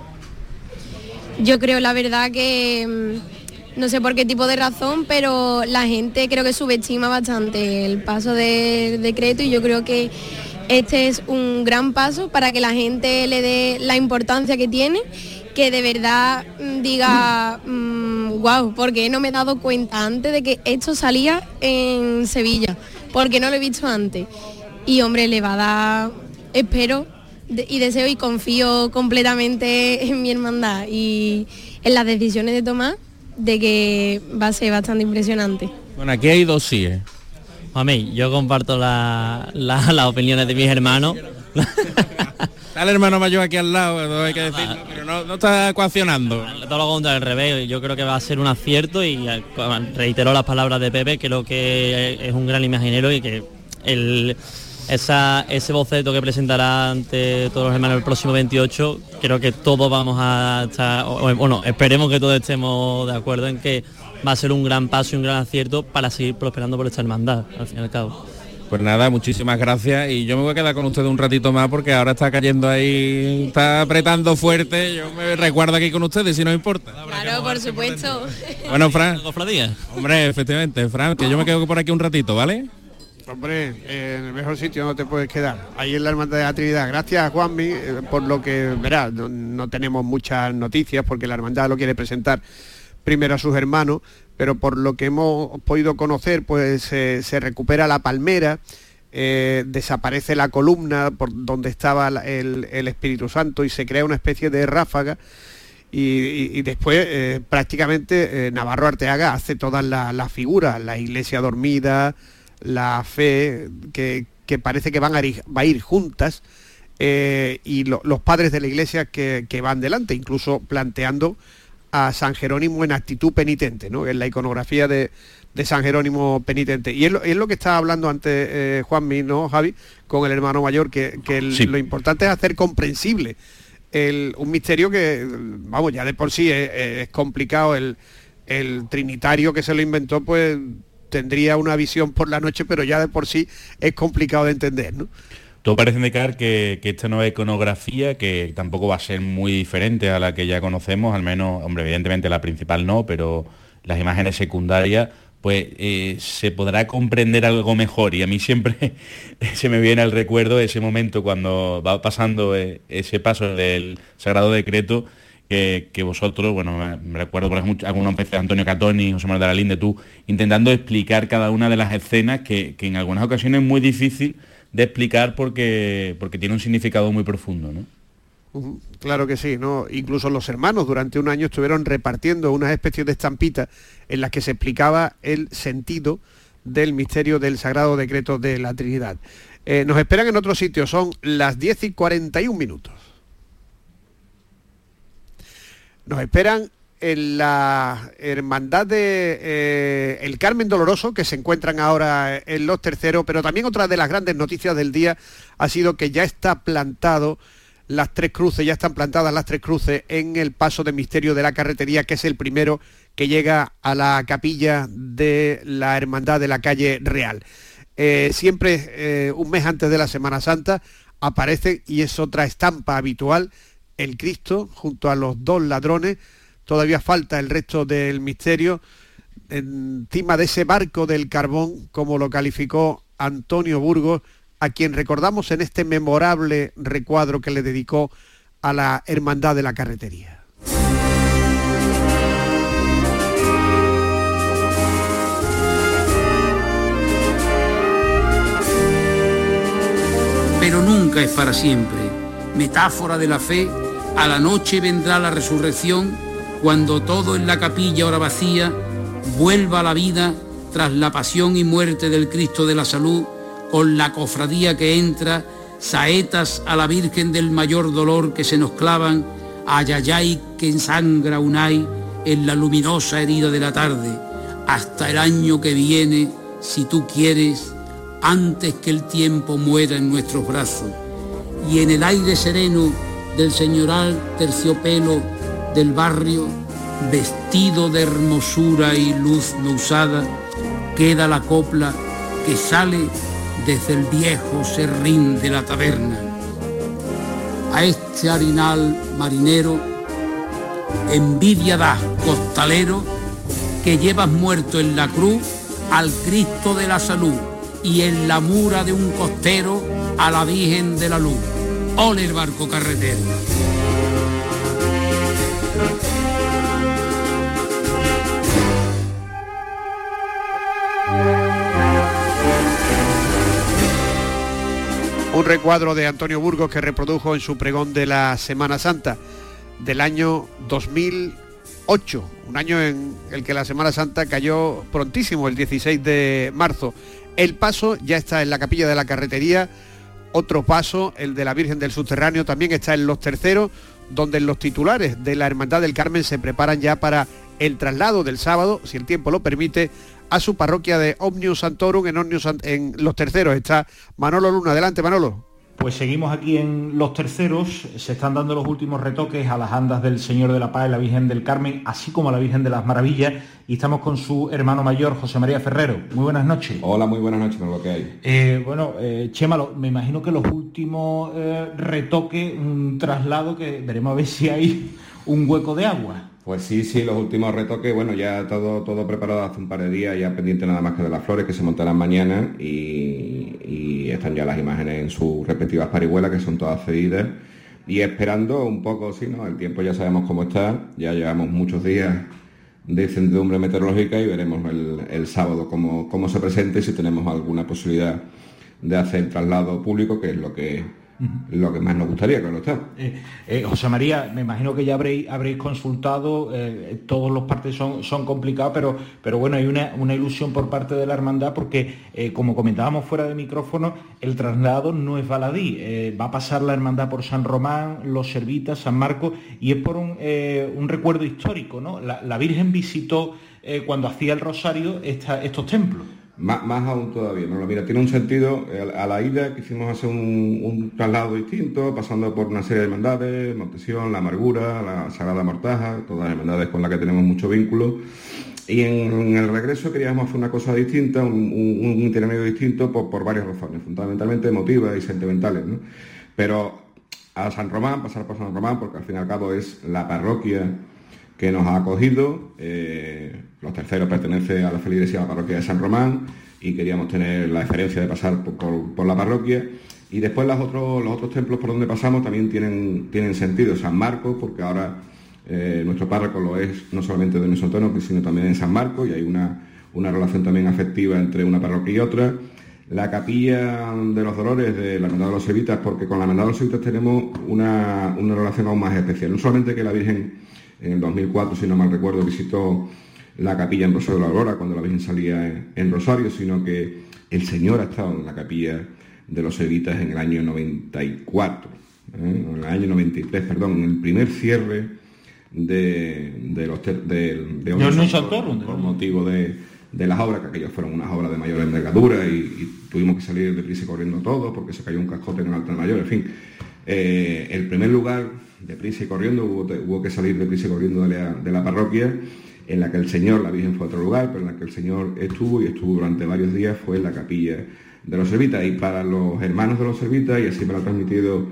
Yo creo, la verdad, que no sé por qué tipo de razón, pero la gente creo que subestima bastante el paso del decreto, y yo creo que este es un gran paso para que la gente le dé la importancia que tiene, que de verdad diga, mmm, wow, porque no me he dado cuenta antes de que esto salía en Sevilla, porque no lo he visto antes. Y hombre, le va a dar, espero y deseo y confío completamente en mi hermandad y en las decisiones de Tomás, de que va a ser bastante impresionante. Bueno, aquí hay dos sí, ¿eh? A mí, yo comparto la, la, las opiniones de mis hermanos. Está el hermano mayor aquí al lado, no hay que decirlo, pero no, no está ecuacionando. Todo lo contrario, al revés, yo creo que va a ser un acierto, y reitero las palabras de Pepe, creo que es un gran imaginero, y que el... Esa, ese boceto que presentará ante todos los hermanos el próximo veintiocho, creo que todos vamos a estar, o, bueno, esperemos que todos estemos de acuerdo en que va a ser un gran paso y un gran acierto para seguir prosperando por esta hermandad, al fin y al cabo. Pues nada, muchísimas gracias y yo me voy a quedar con ustedes un ratito más porque ahora está cayendo ahí, está apretando fuerte, yo me recuerdo aquí con ustedes si no importa. Claro, por supuesto. Bueno, Fran, hombre, efectivamente, Fran, que yo me quedo por aquí un ratito, ¿vale? Hombre, eh, en el mejor sitio no te puedes quedar, ahí en la Hermandad de la Trinidad. Gracias, Juanmi, eh, por lo que, verás, no, no tenemos muchas noticias porque la Hermandad lo quiere presentar primero a sus hermanos, pero por lo que hemos podido conocer, pues eh, se recupera la palmera, eh, desaparece la columna por donde estaba el, el Espíritu Santo y se crea una especie de ráfaga y, y, y después eh, prácticamente eh, Navarro Arteaga hace todas las la figuras, la iglesia dormida, la fe, que, que parece que van a ir, va a ir juntas, eh, y lo, los padres de la iglesia que, que van delante, incluso planteando a San Jerónimo en actitud penitente, ¿no? En la iconografía de, de San Jerónimo penitente. Y es lo, es lo que estaba hablando antes eh, Juanmi, ¿no, Javi? Con el hermano mayor, que, que el, sí. Lo importante es hacer comprensible el, un misterio que, vamos, ya de por sí es, es complicado. El, el trinitario que se lo inventó, pues tendría una visión por la noche, pero ya de por sí es complicado de entender, ¿no? Todo parece indicar que, que esta nueva iconografía, que tampoco va a ser muy diferente a la que ya conocemos, al menos, hombre, evidentemente la principal no, pero las imágenes secundarias, pues eh, se podrá comprender algo mejor. Y a mí siempre se me viene al recuerdo ese momento cuando va pasando eh, ese paso del Sagrado Decreto, que, que vosotros, bueno, me recuerdo por ejemplo algunos veces Antonio Catoni, José Manuel de la Linde, tú, intentando explicar cada una de las escenas que, que en algunas ocasiones es muy difícil de explicar porque, porque tiene un significado muy profundo, ¿no? Uh-huh, claro que sí, ¿no? Incluso los hermanos durante un año estuvieron repartiendo unas especies de estampitas en las que se explicaba el sentido del misterio del Sagrado Decreto de la Trinidad. Eh, nos esperan en otro sitio, son las diez y cuarenta y un minutos. Nos esperan en la hermandad de eh, el Carmen Doloroso, que se encuentran ahora en los terceros, pero también otra de las grandes noticias del día ha sido que ya está plantado las tres cruces, ya están plantadas las tres cruces en el paso de misterio de la carretería, que es el primero que llega a la capilla de la hermandad de la calle Real. Eh, siempre eh, un mes antes de la Semana Santa aparece, y es otra estampa habitual, el Cristo junto a los dos ladrones. Todavía falta el resto del misterio encima de ese barco del carbón, como lo calificó Antonio Burgos, a quien recordamos en este memorable recuadro que le dedicó a la Hermandad de la Carretería. Pero nunca es para siempre. Metáfora de la fe, a la noche vendrá la resurrección, cuando todo en la capilla ahora vacía vuelva a la vida tras la pasión y muerte del Cristo de la Salud, con la cofradía que entra, saetas a la Virgen del mayor dolor que se nos clavan, ayayay que ensangra unay en la luminosa herida de la tarde, hasta el año que viene, si tú quieres, antes que el tiempo muera en nuestros brazos. Y en el aire sereno del señoral terciopelo del barrio, vestido de hermosura y luz no usada, queda la copla que sale desde el viejo serrín de la taberna. A este harinal marinero, envidia das, costalero, que llevas muerto en la cruz al Cristo de la Salud y en la mura de un costero a la Virgen de la Luz. ¡Ole el barco carretero! Un recuadro de Antonio Burgos que reprodujo en su pregón de la Semana Santa del año dos mil ocho, un año en el que la Semana Santa cayó prontísimo, el dieciséis de marzo. El paso ya está en la capilla de la Carretería, otro paso, el de la Virgen del Subterráneo, también está en los terceros, donde los titulares de la Hermandad del Carmen se preparan ya para el traslado del sábado, si el tiempo lo permite, a su parroquia de Omnium Santorum en, Omnium Sant- en los terceros. Está Manolo Luna. Adelante, Manolo. Pues seguimos aquí en Los Terceros, se están dando los últimos retoques a las andas del Señor de la Paz y la Virgen del Carmen, así como a la Virgen de las Maravillas, y estamos con su hermano mayor, José María Ferrero. Muy buenas noches. Hola, muy buenas noches, lo que hay. Eh, bueno, eh, Chema, lo, me imagino que los últimos eh, retoques, un traslado que veremos a ver si hay un hueco de agua. Pues sí, sí, los últimos retoques, bueno, ya todo todo preparado hace un par de días, ya pendiente nada más que de las flores que se montarán mañana y, y están ya las imágenes en sus respectivas parihuelas, que son todas cedidas, y esperando un poco, sí, ¿no? El tiempo ya sabemos cómo está, ya llevamos muchos días de incertidumbre meteorológica y veremos el, el sábado cómo, cómo se presenta y si tenemos alguna posibilidad de hacer traslado público, que es lo que... lo que más nos gustaría, claro está. Eh, eh, José María, me imagino que ya habréis, habréis consultado, eh, todos los partes son, son complicados, pero, pero bueno, hay una, una ilusión por parte de la hermandad porque, eh, como comentábamos fuera de micrófono, el traslado no es baladí. Eh, va a pasar la hermandad por San Román, Los Servitas, San Marcos, y es por un, eh, un recuerdo histórico, ¿no? La, la Virgen visitó, eh, cuando hacía el rosario, esta, estos templos. Más, más aún todavía, ¿no? Mira, tiene un sentido, a la ida quisimos hacer un, un traslado distinto, pasando por una serie de hermandades, Montesión, La Amargura, la Sagrada Mortaja, todas las hermandades con las que tenemos mucho vínculo, y en, en el regreso queríamos hacer una cosa distinta, un, un, un itinerario distinto por, por varias razones, fundamentalmente emotivas y sentimentales, ¿no? Pero a San Román, pasar por San Román, porque al fin y al cabo es la parroquia que nos ha acogido. eh, Los Terceros pertenece a la feligresía de la parroquia de San Román y queríamos tener la diferencia de pasar por, por, por la parroquia. Y después los otros, los otros templos por donde pasamos también tienen, tienen sentido. San Marcos, porque ahora eh, nuestro párroco lo es no solamente de nuestro entorno, sino también en San Marcos, y hay una, una relación también afectiva entre una parroquia y otra. La Capilla de los Dolores de la Hermandad de los Servitas, porque con la Hermandad de los Servitas tenemos una, una relación aún más especial. No solamente que la Virgen en el dos mil cuatro, si no mal recuerdo, visitó la capilla en Rosario de la Aurora cuando la Virgen salía en, en Rosario, sino que el Señor ha estado en la capilla de los Servitas en el año noventa y cuatro, ¿eh? en el año noventa y tres, perdón, en el primer cierre de, de los ter, de, de no, no por, por, por motivo de, de las obras, que aquellas fueron unas obras de mayor envergadura y, y tuvimos que salir deprisa y corriendo todos porque se cayó un cascote en el altar mayor, en fin. Eh, el primer lugar, deprisa y corriendo, hubo, hubo que salir deprisa y corriendo de la, de la parroquia, en la que el Señor, la Virgen fue a otro lugar, pero en la que el Señor estuvo y estuvo durante varios días, fue en la capilla de los Servitas. Y para los hermanos de los Servitas, y así me lo ha transmitido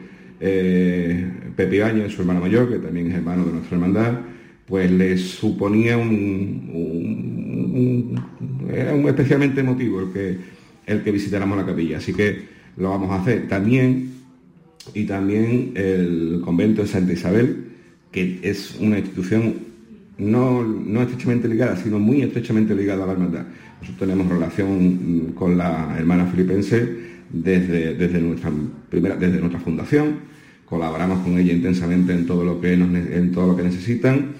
eh, Pepe Ibáñez, su hermano mayor, que también es hermano de nuestra hermandad, pues les suponía un, un, un, era un especialmente emotivo el que, el que visitáramos la capilla. Así que lo vamos a hacer también, y también el convento de Santa Isabel, que es una institución no, no estrechamente ligada, sino muy estrechamente ligada a la hermandad. Nosotros tenemos relación con la hermana filipense desde, desde, nuestra, primera, desde nuestra fundación, colaboramos con ella intensamente en todo lo que, nos, en todo lo que necesitan,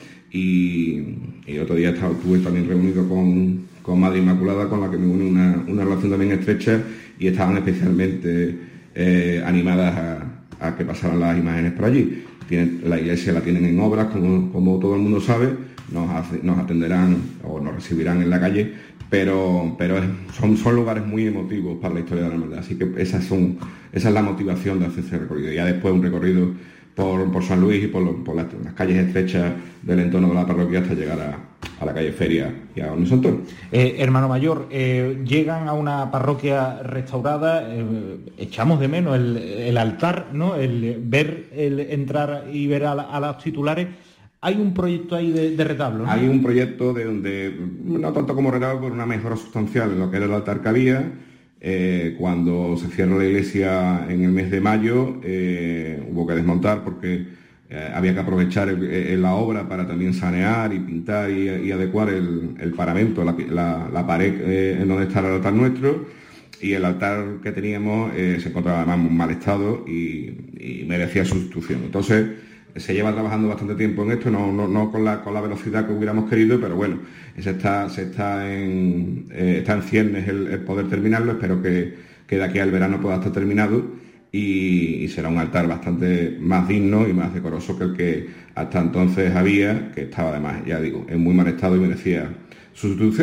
y, y otro día estaba, estuve también reunido con, con Madre Inmaculada, con la que me une una, una relación también estrecha, y estaban especialmente eh, animadas a, a que pasaran las imágenes por allí. Tienen, la iglesia la tienen en obras, como, como todo el mundo sabe, nos, hace, nos atenderán o nos recibirán en la calle, pero, pero es, son, son lugares muy emotivos para la historia de la hermandad, así que esas son, esa es la motivación de hacer ese recorrido. Ya después un recorrido por, por San Luis y por, por las, las calles estrechas del entorno de la parroquia hasta llegar a, a la calle Feria y a San Antonio. Eh, hermano mayor, eh, llegan a una parroquia restaurada, eh, echamos de menos el, el altar, ¿no? El ver, el entrar y ver a, la, a los titulares. Hay un proyecto ahí de, de retablo, ¿no? Hay un proyecto de donde, no tanto como retablo, pero una mejora sustancial en lo que era el altar que había. Eh, cuando se cierra la iglesia en el mes de mayo, eh, hubo que desmontar porque eh, había que aprovechar el, el, la obra para también sanear y pintar y, y adecuar el, el paramento, la, la, la pared eh, en donde está el altar nuestro, y el altar que teníamos eh, se encontraba además en mal estado y, y merecía sustitución. Entonces se lleva trabajando bastante tiempo en esto, no, no, no con, la, con la velocidad que hubiéramos querido, pero bueno, se está, se está, en, eh, está en ciernes el, el poder terminarlo. Espero que, que de aquí al verano pueda estar terminado y, y será un altar bastante más digno y más decoroso que el que hasta entonces había, que estaba además, ya digo, en muy mal estado y merecía su sustitución.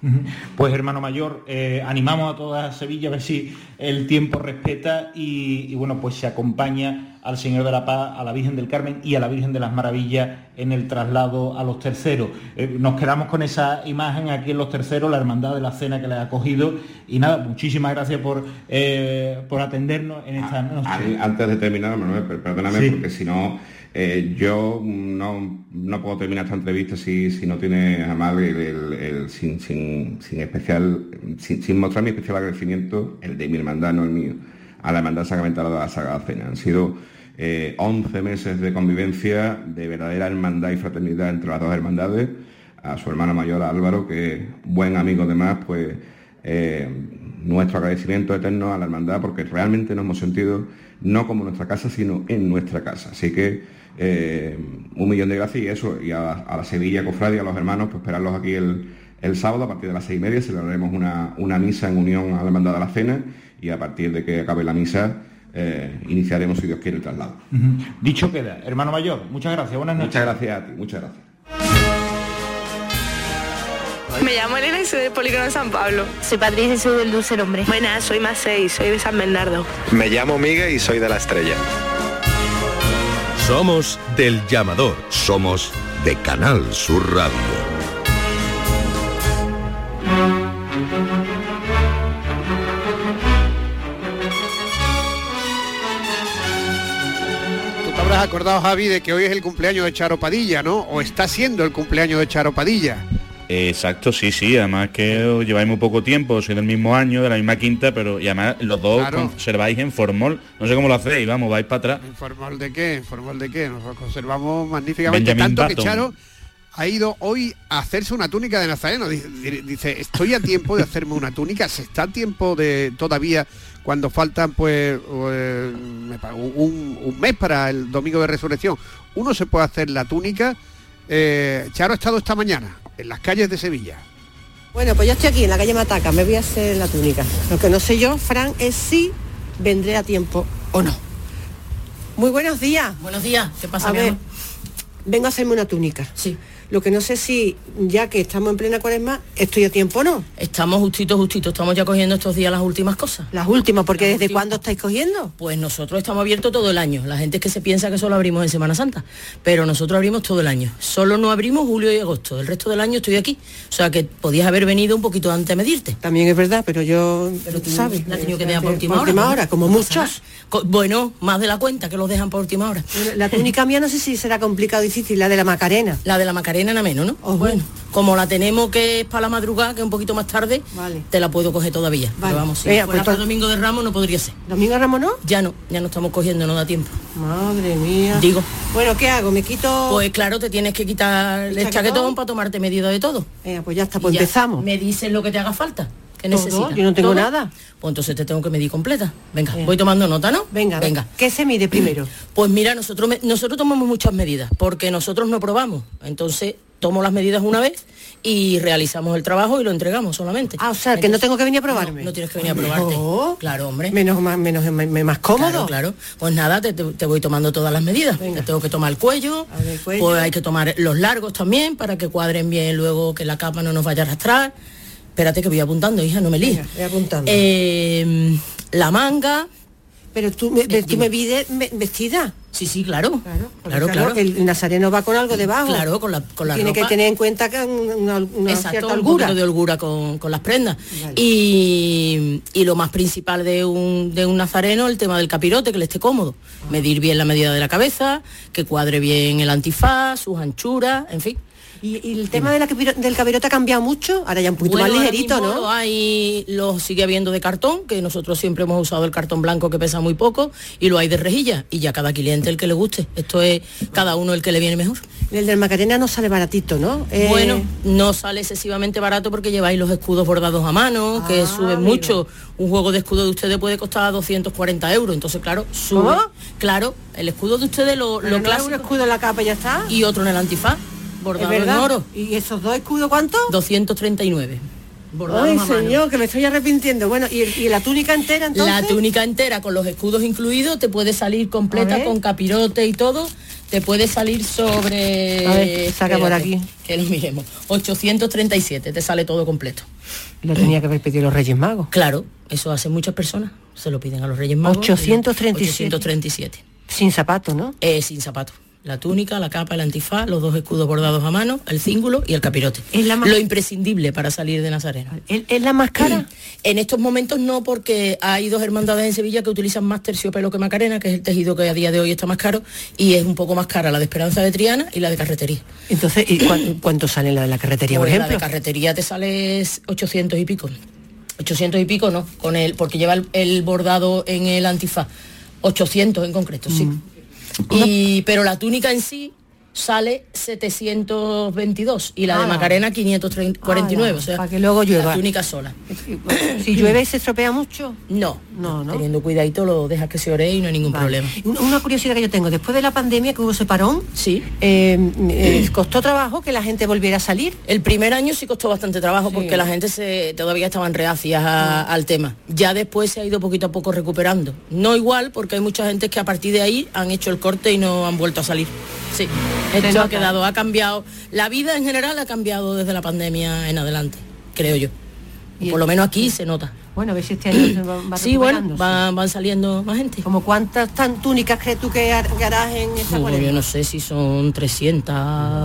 Pues hermano mayor, eh, animamos a toda Sevilla a ver si el tiempo respeta y, y bueno, pues se acompaña al Señor de la Paz, a la Virgen del Carmen y a la Virgen de las Maravillas en el traslado a Los Terceros. Eh, nos quedamos con esa imagen aquí en Los Terceros, la hermandad de la cena que le ha acogido y nada, muchísimas gracias por, eh, por atendernos en esta noche. Antes de terminar, Manuel, perdóname, sí, porque si no... Eh, yo no, no puedo terminar esta entrevista si, si no tiene además el, el, el, sin, sin, sin especial sin, sin mostrar mi especial agradecimiento, el de mi hermandad, no el mío, a la hermandad sacramental de la Sagrada Cena. Han sido eh, once meses de convivencia, de verdadera hermandad y fraternidad entre las dos hermandades. A su hermano mayor, a Álvaro, que buen amigo además, pues eh, nuestro agradecimiento eterno a la hermandad, porque realmente nos hemos sentido no como nuestra casa, sino en nuestra casa. Así que Eh, un millón de gracias y eso, y a, a la Sevilla Cofradia, a los hermanos, pues esperarlos aquí el, el sábado a partir de las seis y media. Celebraremos una, una misa en unión a la hermandad de la cena y a partir de que acabe la misa eh, iniciaremos, si Dios quiere, el traslado. Uh-huh. Dicho queda, hermano mayor, muchas gracias, buenas noches. Muchas gracias a ti, muchas gracias. Me llamo Elena y soy del Polígono de San Pablo. Soy Patricia y soy del Dulce Hombre. Buenas, soy Macei, soy de San Bernardo. Me llamo Miguel y soy de La Estrella. Somos del Llamador. Somos de Canal Sur Radio. Tú te habrás acordado, Javi, de que hoy es el cumpleaños de Charo Padilla, ¿no? O está siendo el cumpleaños de Charo Padilla. Exacto, sí, sí, además que lleváis muy poco tiempo, sois del mismo año, de la misma quinta, pero y además los dos claro. Conserváis en formol, no sé cómo lo hacéis, vamos, vais para atrás. ¿En formol de qué? ¿En formol de qué? Nos lo conservamos magníficamente, Benjamin tanto Button. Que Charo ha ido hoy a hacerse una túnica de nazareno. Dice, dice, estoy a tiempo de hacerme una túnica, se está a tiempo de todavía, cuando faltan pues un, un mes para el domingo de resurrección, uno se puede hacer la túnica. eh, Charo ha estado esta mañana en las calles de Sevilla. Bueno, pues yo estoy aquí en la calle Mataca, me voy a hacer la túnica. Lo que no sé yo, Fran, es si vendré a tiempo o no. Muy buenos días. Buenos días, ¿qué pasa? A ver, vengo a hacerme una túnica. Sí. Lo que no sé si, ya que estamos en plena cuaresma, ¿estoy a tiempo o no? Estamos justito, justito, estamos ya cogiendo estos días las últimas cosas. Las últimas, porque ¿desde cuándo estáis cogiendo? Pues nosotros estamos abiertos todo el año. La gente es que se piensa que solo abrimos en Semana Santa, pero nosotros abrimos todo el año. Solo no abrimos julio y agosto, el resto del año estoy aquí. O sea que podías haber venido un poquito antes a medirte. También es verdad, pero yo, pero tú sabes, la has tenido que dejar por última por hora. última hora, como muchos. Bueno, más de la cuenta que los dejan por última hora. La túnica mía no sé si será complicado o difícil, la de la Macarena. La de la Macarena nada menos, ¿no? Oh, bueno, como la tenemos que es para la madrugada, que es un poquito más tarde, vale. Te la puedo coger todavía. Vale. Pero vamos, si Venga, fuera pues para el domingo de Ramos no podría ser. ¿Domingo de Ramos no? Ya no, ya no estamos cogiendo, no da tiempo. Madre mía. Digo. Bueno, ¿qué hago? ¿Me quito...? Pues claro, te tienes que quitar el, el chaquetón? chaquetón para tomarte medida de todo. Venga, pues ya está, pues ya empezamos. Me dices lo que te haga falta. ¿Qué ¿Todo? necesitas? Yo no tengo ¿Todo? nada. Pues entonces te tengo que medir completa. Venga, Bien. Voy tomando nota, ¿no? Venga, venga. ¿Qué se mide primero? Pues mira, nosotros me- nosotros tomamos muchas medidas, porque nosotros no probamos. Entonces, tomo las medidas una vez y realizamos el trabajo y lo entregamos solamente. Ah, o sea, que no tengo que venir a probarme. No, no tienes que venir a probarte. No. Claro, hombre. Menos más, menos, me- más cómodo. Claro, claro. Pues nada, te, te- te voy tomando todas las medidas. Te tengo que tomar el cuello, A ver, el cuello. pues hay que tomar los largos también para que cuadren bien luego, que la capa no nos vaya a arrastrar. Espérate que voy apuntando, hija, no me líes. Venga, voy apuntando. Eh, la manga. Pero tú me, Eh, tú dime. me vides me- vestida. Sí, sí, claro. Claro, porque Claro, claro. El nazareno va con algo debajo. Claro, con la, con la Tiene ropa. que tener en cuenta que una, una Exacto, cierta un holgura. poquito de holgura con, con las prendas. Vale. Y, y lo más principal de un, de un nazareno, el tema del capirote, que le esté cómodo. Medir bien la medida de la cabeza, que cuadre bien el antifaz, sus anchuras, en fin. ¿Y, y el tema de la capiro- del capirote ha cambiado mucho? Ahora ya un poquito Bueno, más ahora ligerito, mismo ¿no? Lo hay, lo sigue habiendo de cartón, que nosotros siempre hemos usado el cartón blanco que pesa muy poco, y lo hay de rejilla, y ya cada cliente el que le guste. Esto es cada uno el que le viene mejor. El del Macarena no sale baratito, ¿no? Eh, Bueno, no sale excesivamente barato porque lleváis los escudos bordados a mano, que Ah, suben amigo. mucho. Un juego de escudo de ustedes puede costar doscientos cuarenta euros, entonces claro, sube. ¿Cómo? Claro, el escudo de ustedes lo, pero lo no es clásico un escudo en la capa y ya está. y otro en el antifaz, ¿Es bordado en verdad? oro, ¿Y esos dos escudos cuánto? doscientos treinta y nueve. Bordados Ay, a mano. señor, que me estoy arrepintiendo. Bueno, ¿y, y la túnica entera entonces? La túnica entera con los escudos incluidos te puede salir A completa ver. con capirote y todo. te puede salir sobre... A ver, saca por aquí. Que lo miremos. ochocientos treinta y siete, te sale todo completo. Lo tenía que haber pedido los Reyes Magos. Claro, eso hacen muchas personas, se lo piden a los Reyes Magos. ochocientos treinta y siete. ochocientos treinta y siete. Sin zapato, ¿no? Eh, sin zapato. La túnica, la capa, el antifaz, los dos escudos bordados a mano, el cíngulo y el capirote. ¿Es la más... Lo imprescindible para salir de Nazareno. ¿Es, es la más cara? En estos momentos no, porque hay dos hermandades en Sevilla que utilizan más terciopelo que Macarena, que es el tejido que a día de hoy está más caro, y es un poco más cara la de Esperanza de Triana y la de Carretería. Entonces, ¿y cu cuánto sale la de la Carretería, pues por ejemplo? La de Carretería te sale ochocientos y pico. ochocientos y pico no, con el, porque lleva el, el bordado en el antifaz. ochocientos en concreto, sí. Mm. Y, pero la túnica en sí sale setecientos veintidós y la ah, de Macarena quinientos cuarenta y nueve, ah, o sea, para que luego llueva. La túnica sola. Si llueve se estropea mucho. No, no, no. Teniendo cuidadito lo dejas que se ore y no hay ningún vale. problema. Una curiosidad que yo tengo, después de la pandemia que hubo ese parón, sí, eh, eh, ¿costó trabajo que la gente volviera a salir? El primer año sí costó bastante trabajo, sí, porque la gente se todavía estaban reacias a, ah. al tema. Ya después se ha ido poquito a poco recuperando. No igual, porque hay mucha gente que a partir de ahí han hecho el corte y no han vuelto a salir. Sí. Esto ha quedado, ha cambiado. La vida en general ha cambiado desde la pandemia en adelante, creo yo. Y por lo menos aquí se nota. Bueno, a ver si este año se va, va sí, bueno, van, van saliendo más gente. ¿Como cuántas tan túnicas crees tú que harás en esta cuarenta? Yo no sé si son trescientas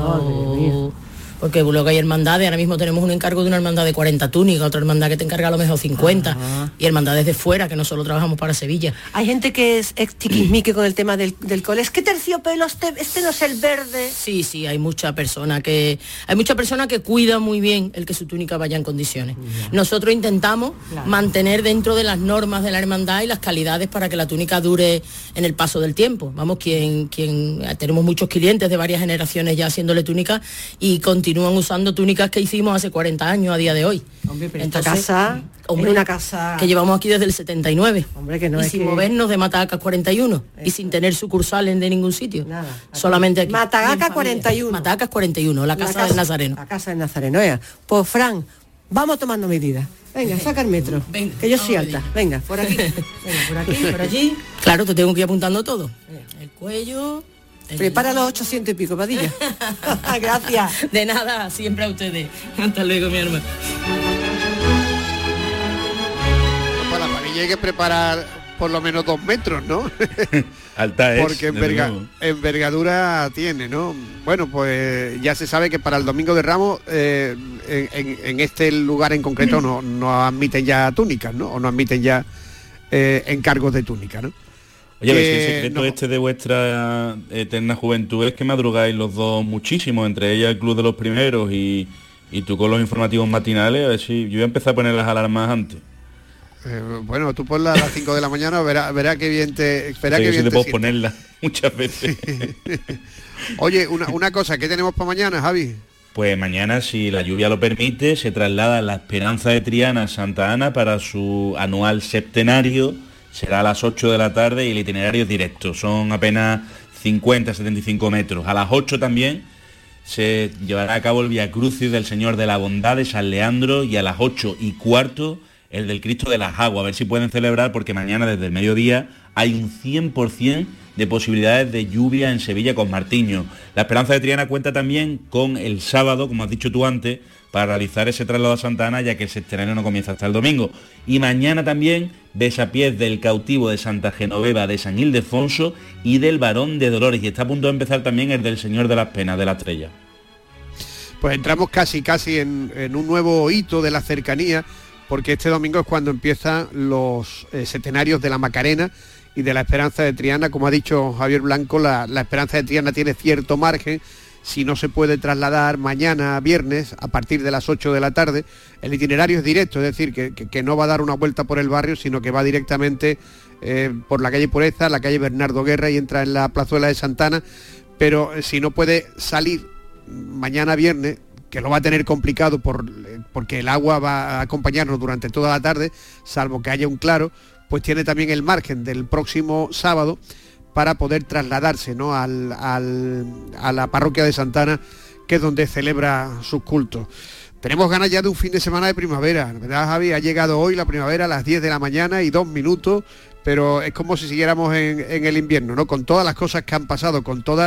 o... Porque luego hay hermandades, ahora mismo tenemos un encargo de una hermandad de cuarenta túnicas, otra hermandad que te encarga a lo mejor cincuenta, ajá, y hermandades de fuera, que no solo trabajamos para Sevilla. Hay gente que es tiquismique con el tema del, del cole. Es que terciopelo, este, este no es el verde. Sí, sí, hay mucha persona que hay mucha persona que cuida muy bien el que su túnica vaya en condiciones. Ya. Nosotros intentamos claro. mantener dentro de las normas de la hermandad y las calidades para que la túnica dure en el paso del tiempo. Vamos, quien, quien tenemos muchos clientes de varias generaciones ya haciéndole túnica y continúan continúan usando túnicas que hicimos hace cuarenta años a día de hoy. Hombre, pero Entonces, esta casa, hombre, una casa que llevamos aquí desde el setenta y nueve. Hombre, que no y es sin que... movernos de Matagacas cuarenta y uno. Eso. Y sin tener sucursales de ningún sitio. Nada. Solamente aquí. Matagacas cuarenta y uno. Matagacas cuarenta y uno, la, la casa, casa del Nazareno. La casa del Nazareno, ya. Pues Fran, vamos tomando medidas. Venga, saca el metro. Venga, que yo soy alta. Venga, por aquí. Venga, por aquí, por allí. Claro, te tengo que ir apuntando todo. El cuello. Prepara los ochocientos y pico, Padilla. Gracias. De nada, siempre a ustedes. Hasta luego, mi hermano. Para la Padilla hay que preparar por lo menos dos metros, ¿no? Alta es. Porque enverga, envergadura tiene, ¿no? Bueno, pues ya se sabe que para el Domingo de Ramos, eh, en, en, en este lugar en concreto, no, no admiten ya túnicas, ¿no? O no admiten ya eh, encargos de túnica, ¿no? Oye, a ver, si el secreto no. este de vuestra eterna juventud es que madrugáis los dos muchísimo, entre ellas el Club de los Primeros y, y tú con los informativos matinales, a ver si yo voy a empezar a poner las alarmas antes. Eh, bueno, tú ponla a las cinco de la mañana, verá, verá que bien te... Espera sí, que bien te te puedo ponerla muchas veces. Oye, una, una cosa, ¿qué tenemos para mañana, Javi? Pues mañana, si la lluvia lo permite, se traslada la Esperanza de Triana a Santa Ana para su anual septenario. Será a las ocho de la tarde y el itinerario es directo, son apenas cincuenta a setenta y cinco metros. A las ocho también se llevará a cabo el Vía Crucis del Señor de la Bondad de San Leandro y a las ocho y cuarto el del Cristo de las Aguas. A ver si pueden celebrar porque mañana desde el mediodía hay un cien por cien de posibilidades de lluvia en Sevilla con Martiño. La Esperanza de Triana cuenta también con el sábado, como has dicho tú antes, para realizar ese traslado a Santa Ana, ya que el septenario no comienza hasta el domingo. Y mañana también besapiés del cautivo de Santa Genoveva de San Ildefonso y del Varón de Dolores. Y está a punto de empezar también el del Señor de las Penas, de la Estrella. Pues entramos casi, casi en, en un nuevo hito de la cercanía, porque este domingo es cuando empiezan los eh, septenarios de la Macarena y de la Esperanza de Triana. Como ha dicho Javier Blanco, la, la Esperanza de Triana tiene cierto margen. Si no se puede trasladar mañana viernes a partir de las ocho de la tarde, el itinerario es directo, es decir, que, que, que no va a dar una vuelta por el barrio, sino que va directamente eh, por la calle Pureza, la calle Bernardo Guerra y entra en la plazuela de Santana. Pero eh, si no puede salir mañana viernes, que lo va a tener complicado por, eh, porque el agua va a acompañarnos durante toda la tarde, salvo que haya un claro, pues tiene también el margen del próximo sábado para poder trasladarse, ¿no?, al, al, a la parroquia de Santana, que es donde celebra sus cultos. Tenemos ganas ya de un fin de semana de primavera, ¿verdad, Javi? Ha llegado hoy la primavera a las diez de la mañana y dos minutos, pero es como si siguiéramos en, en el invierno, ¿no? Con todas las cosas que han pasado, con toda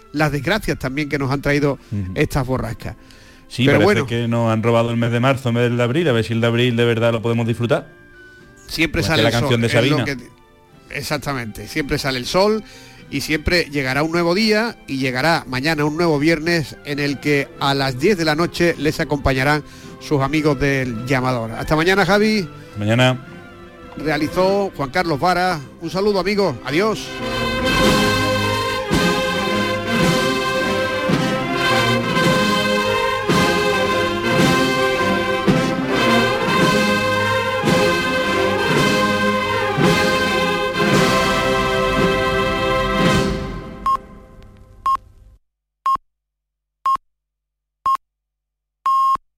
las desgracias también que nos han traído uh-huh. estas borrascas. Sí, pero parece bueno, que nos han robado el mes de marzo en vez del de abril, a ver si el de abril de verdad lo podemos disfrutar. Siempre pues sale la el canción sol, de Sabina. Que, exactamente, siempre sale el sol y siempre llegará un nuevo día y llegará mañana un nuevo viernes en el que a las diez de la noche les acompañarán sus amigos del Llamador. Hasta mañana, Javi. Mañana. Realizó Juan Carlos Vara. Un saludo, amigos. Adiós.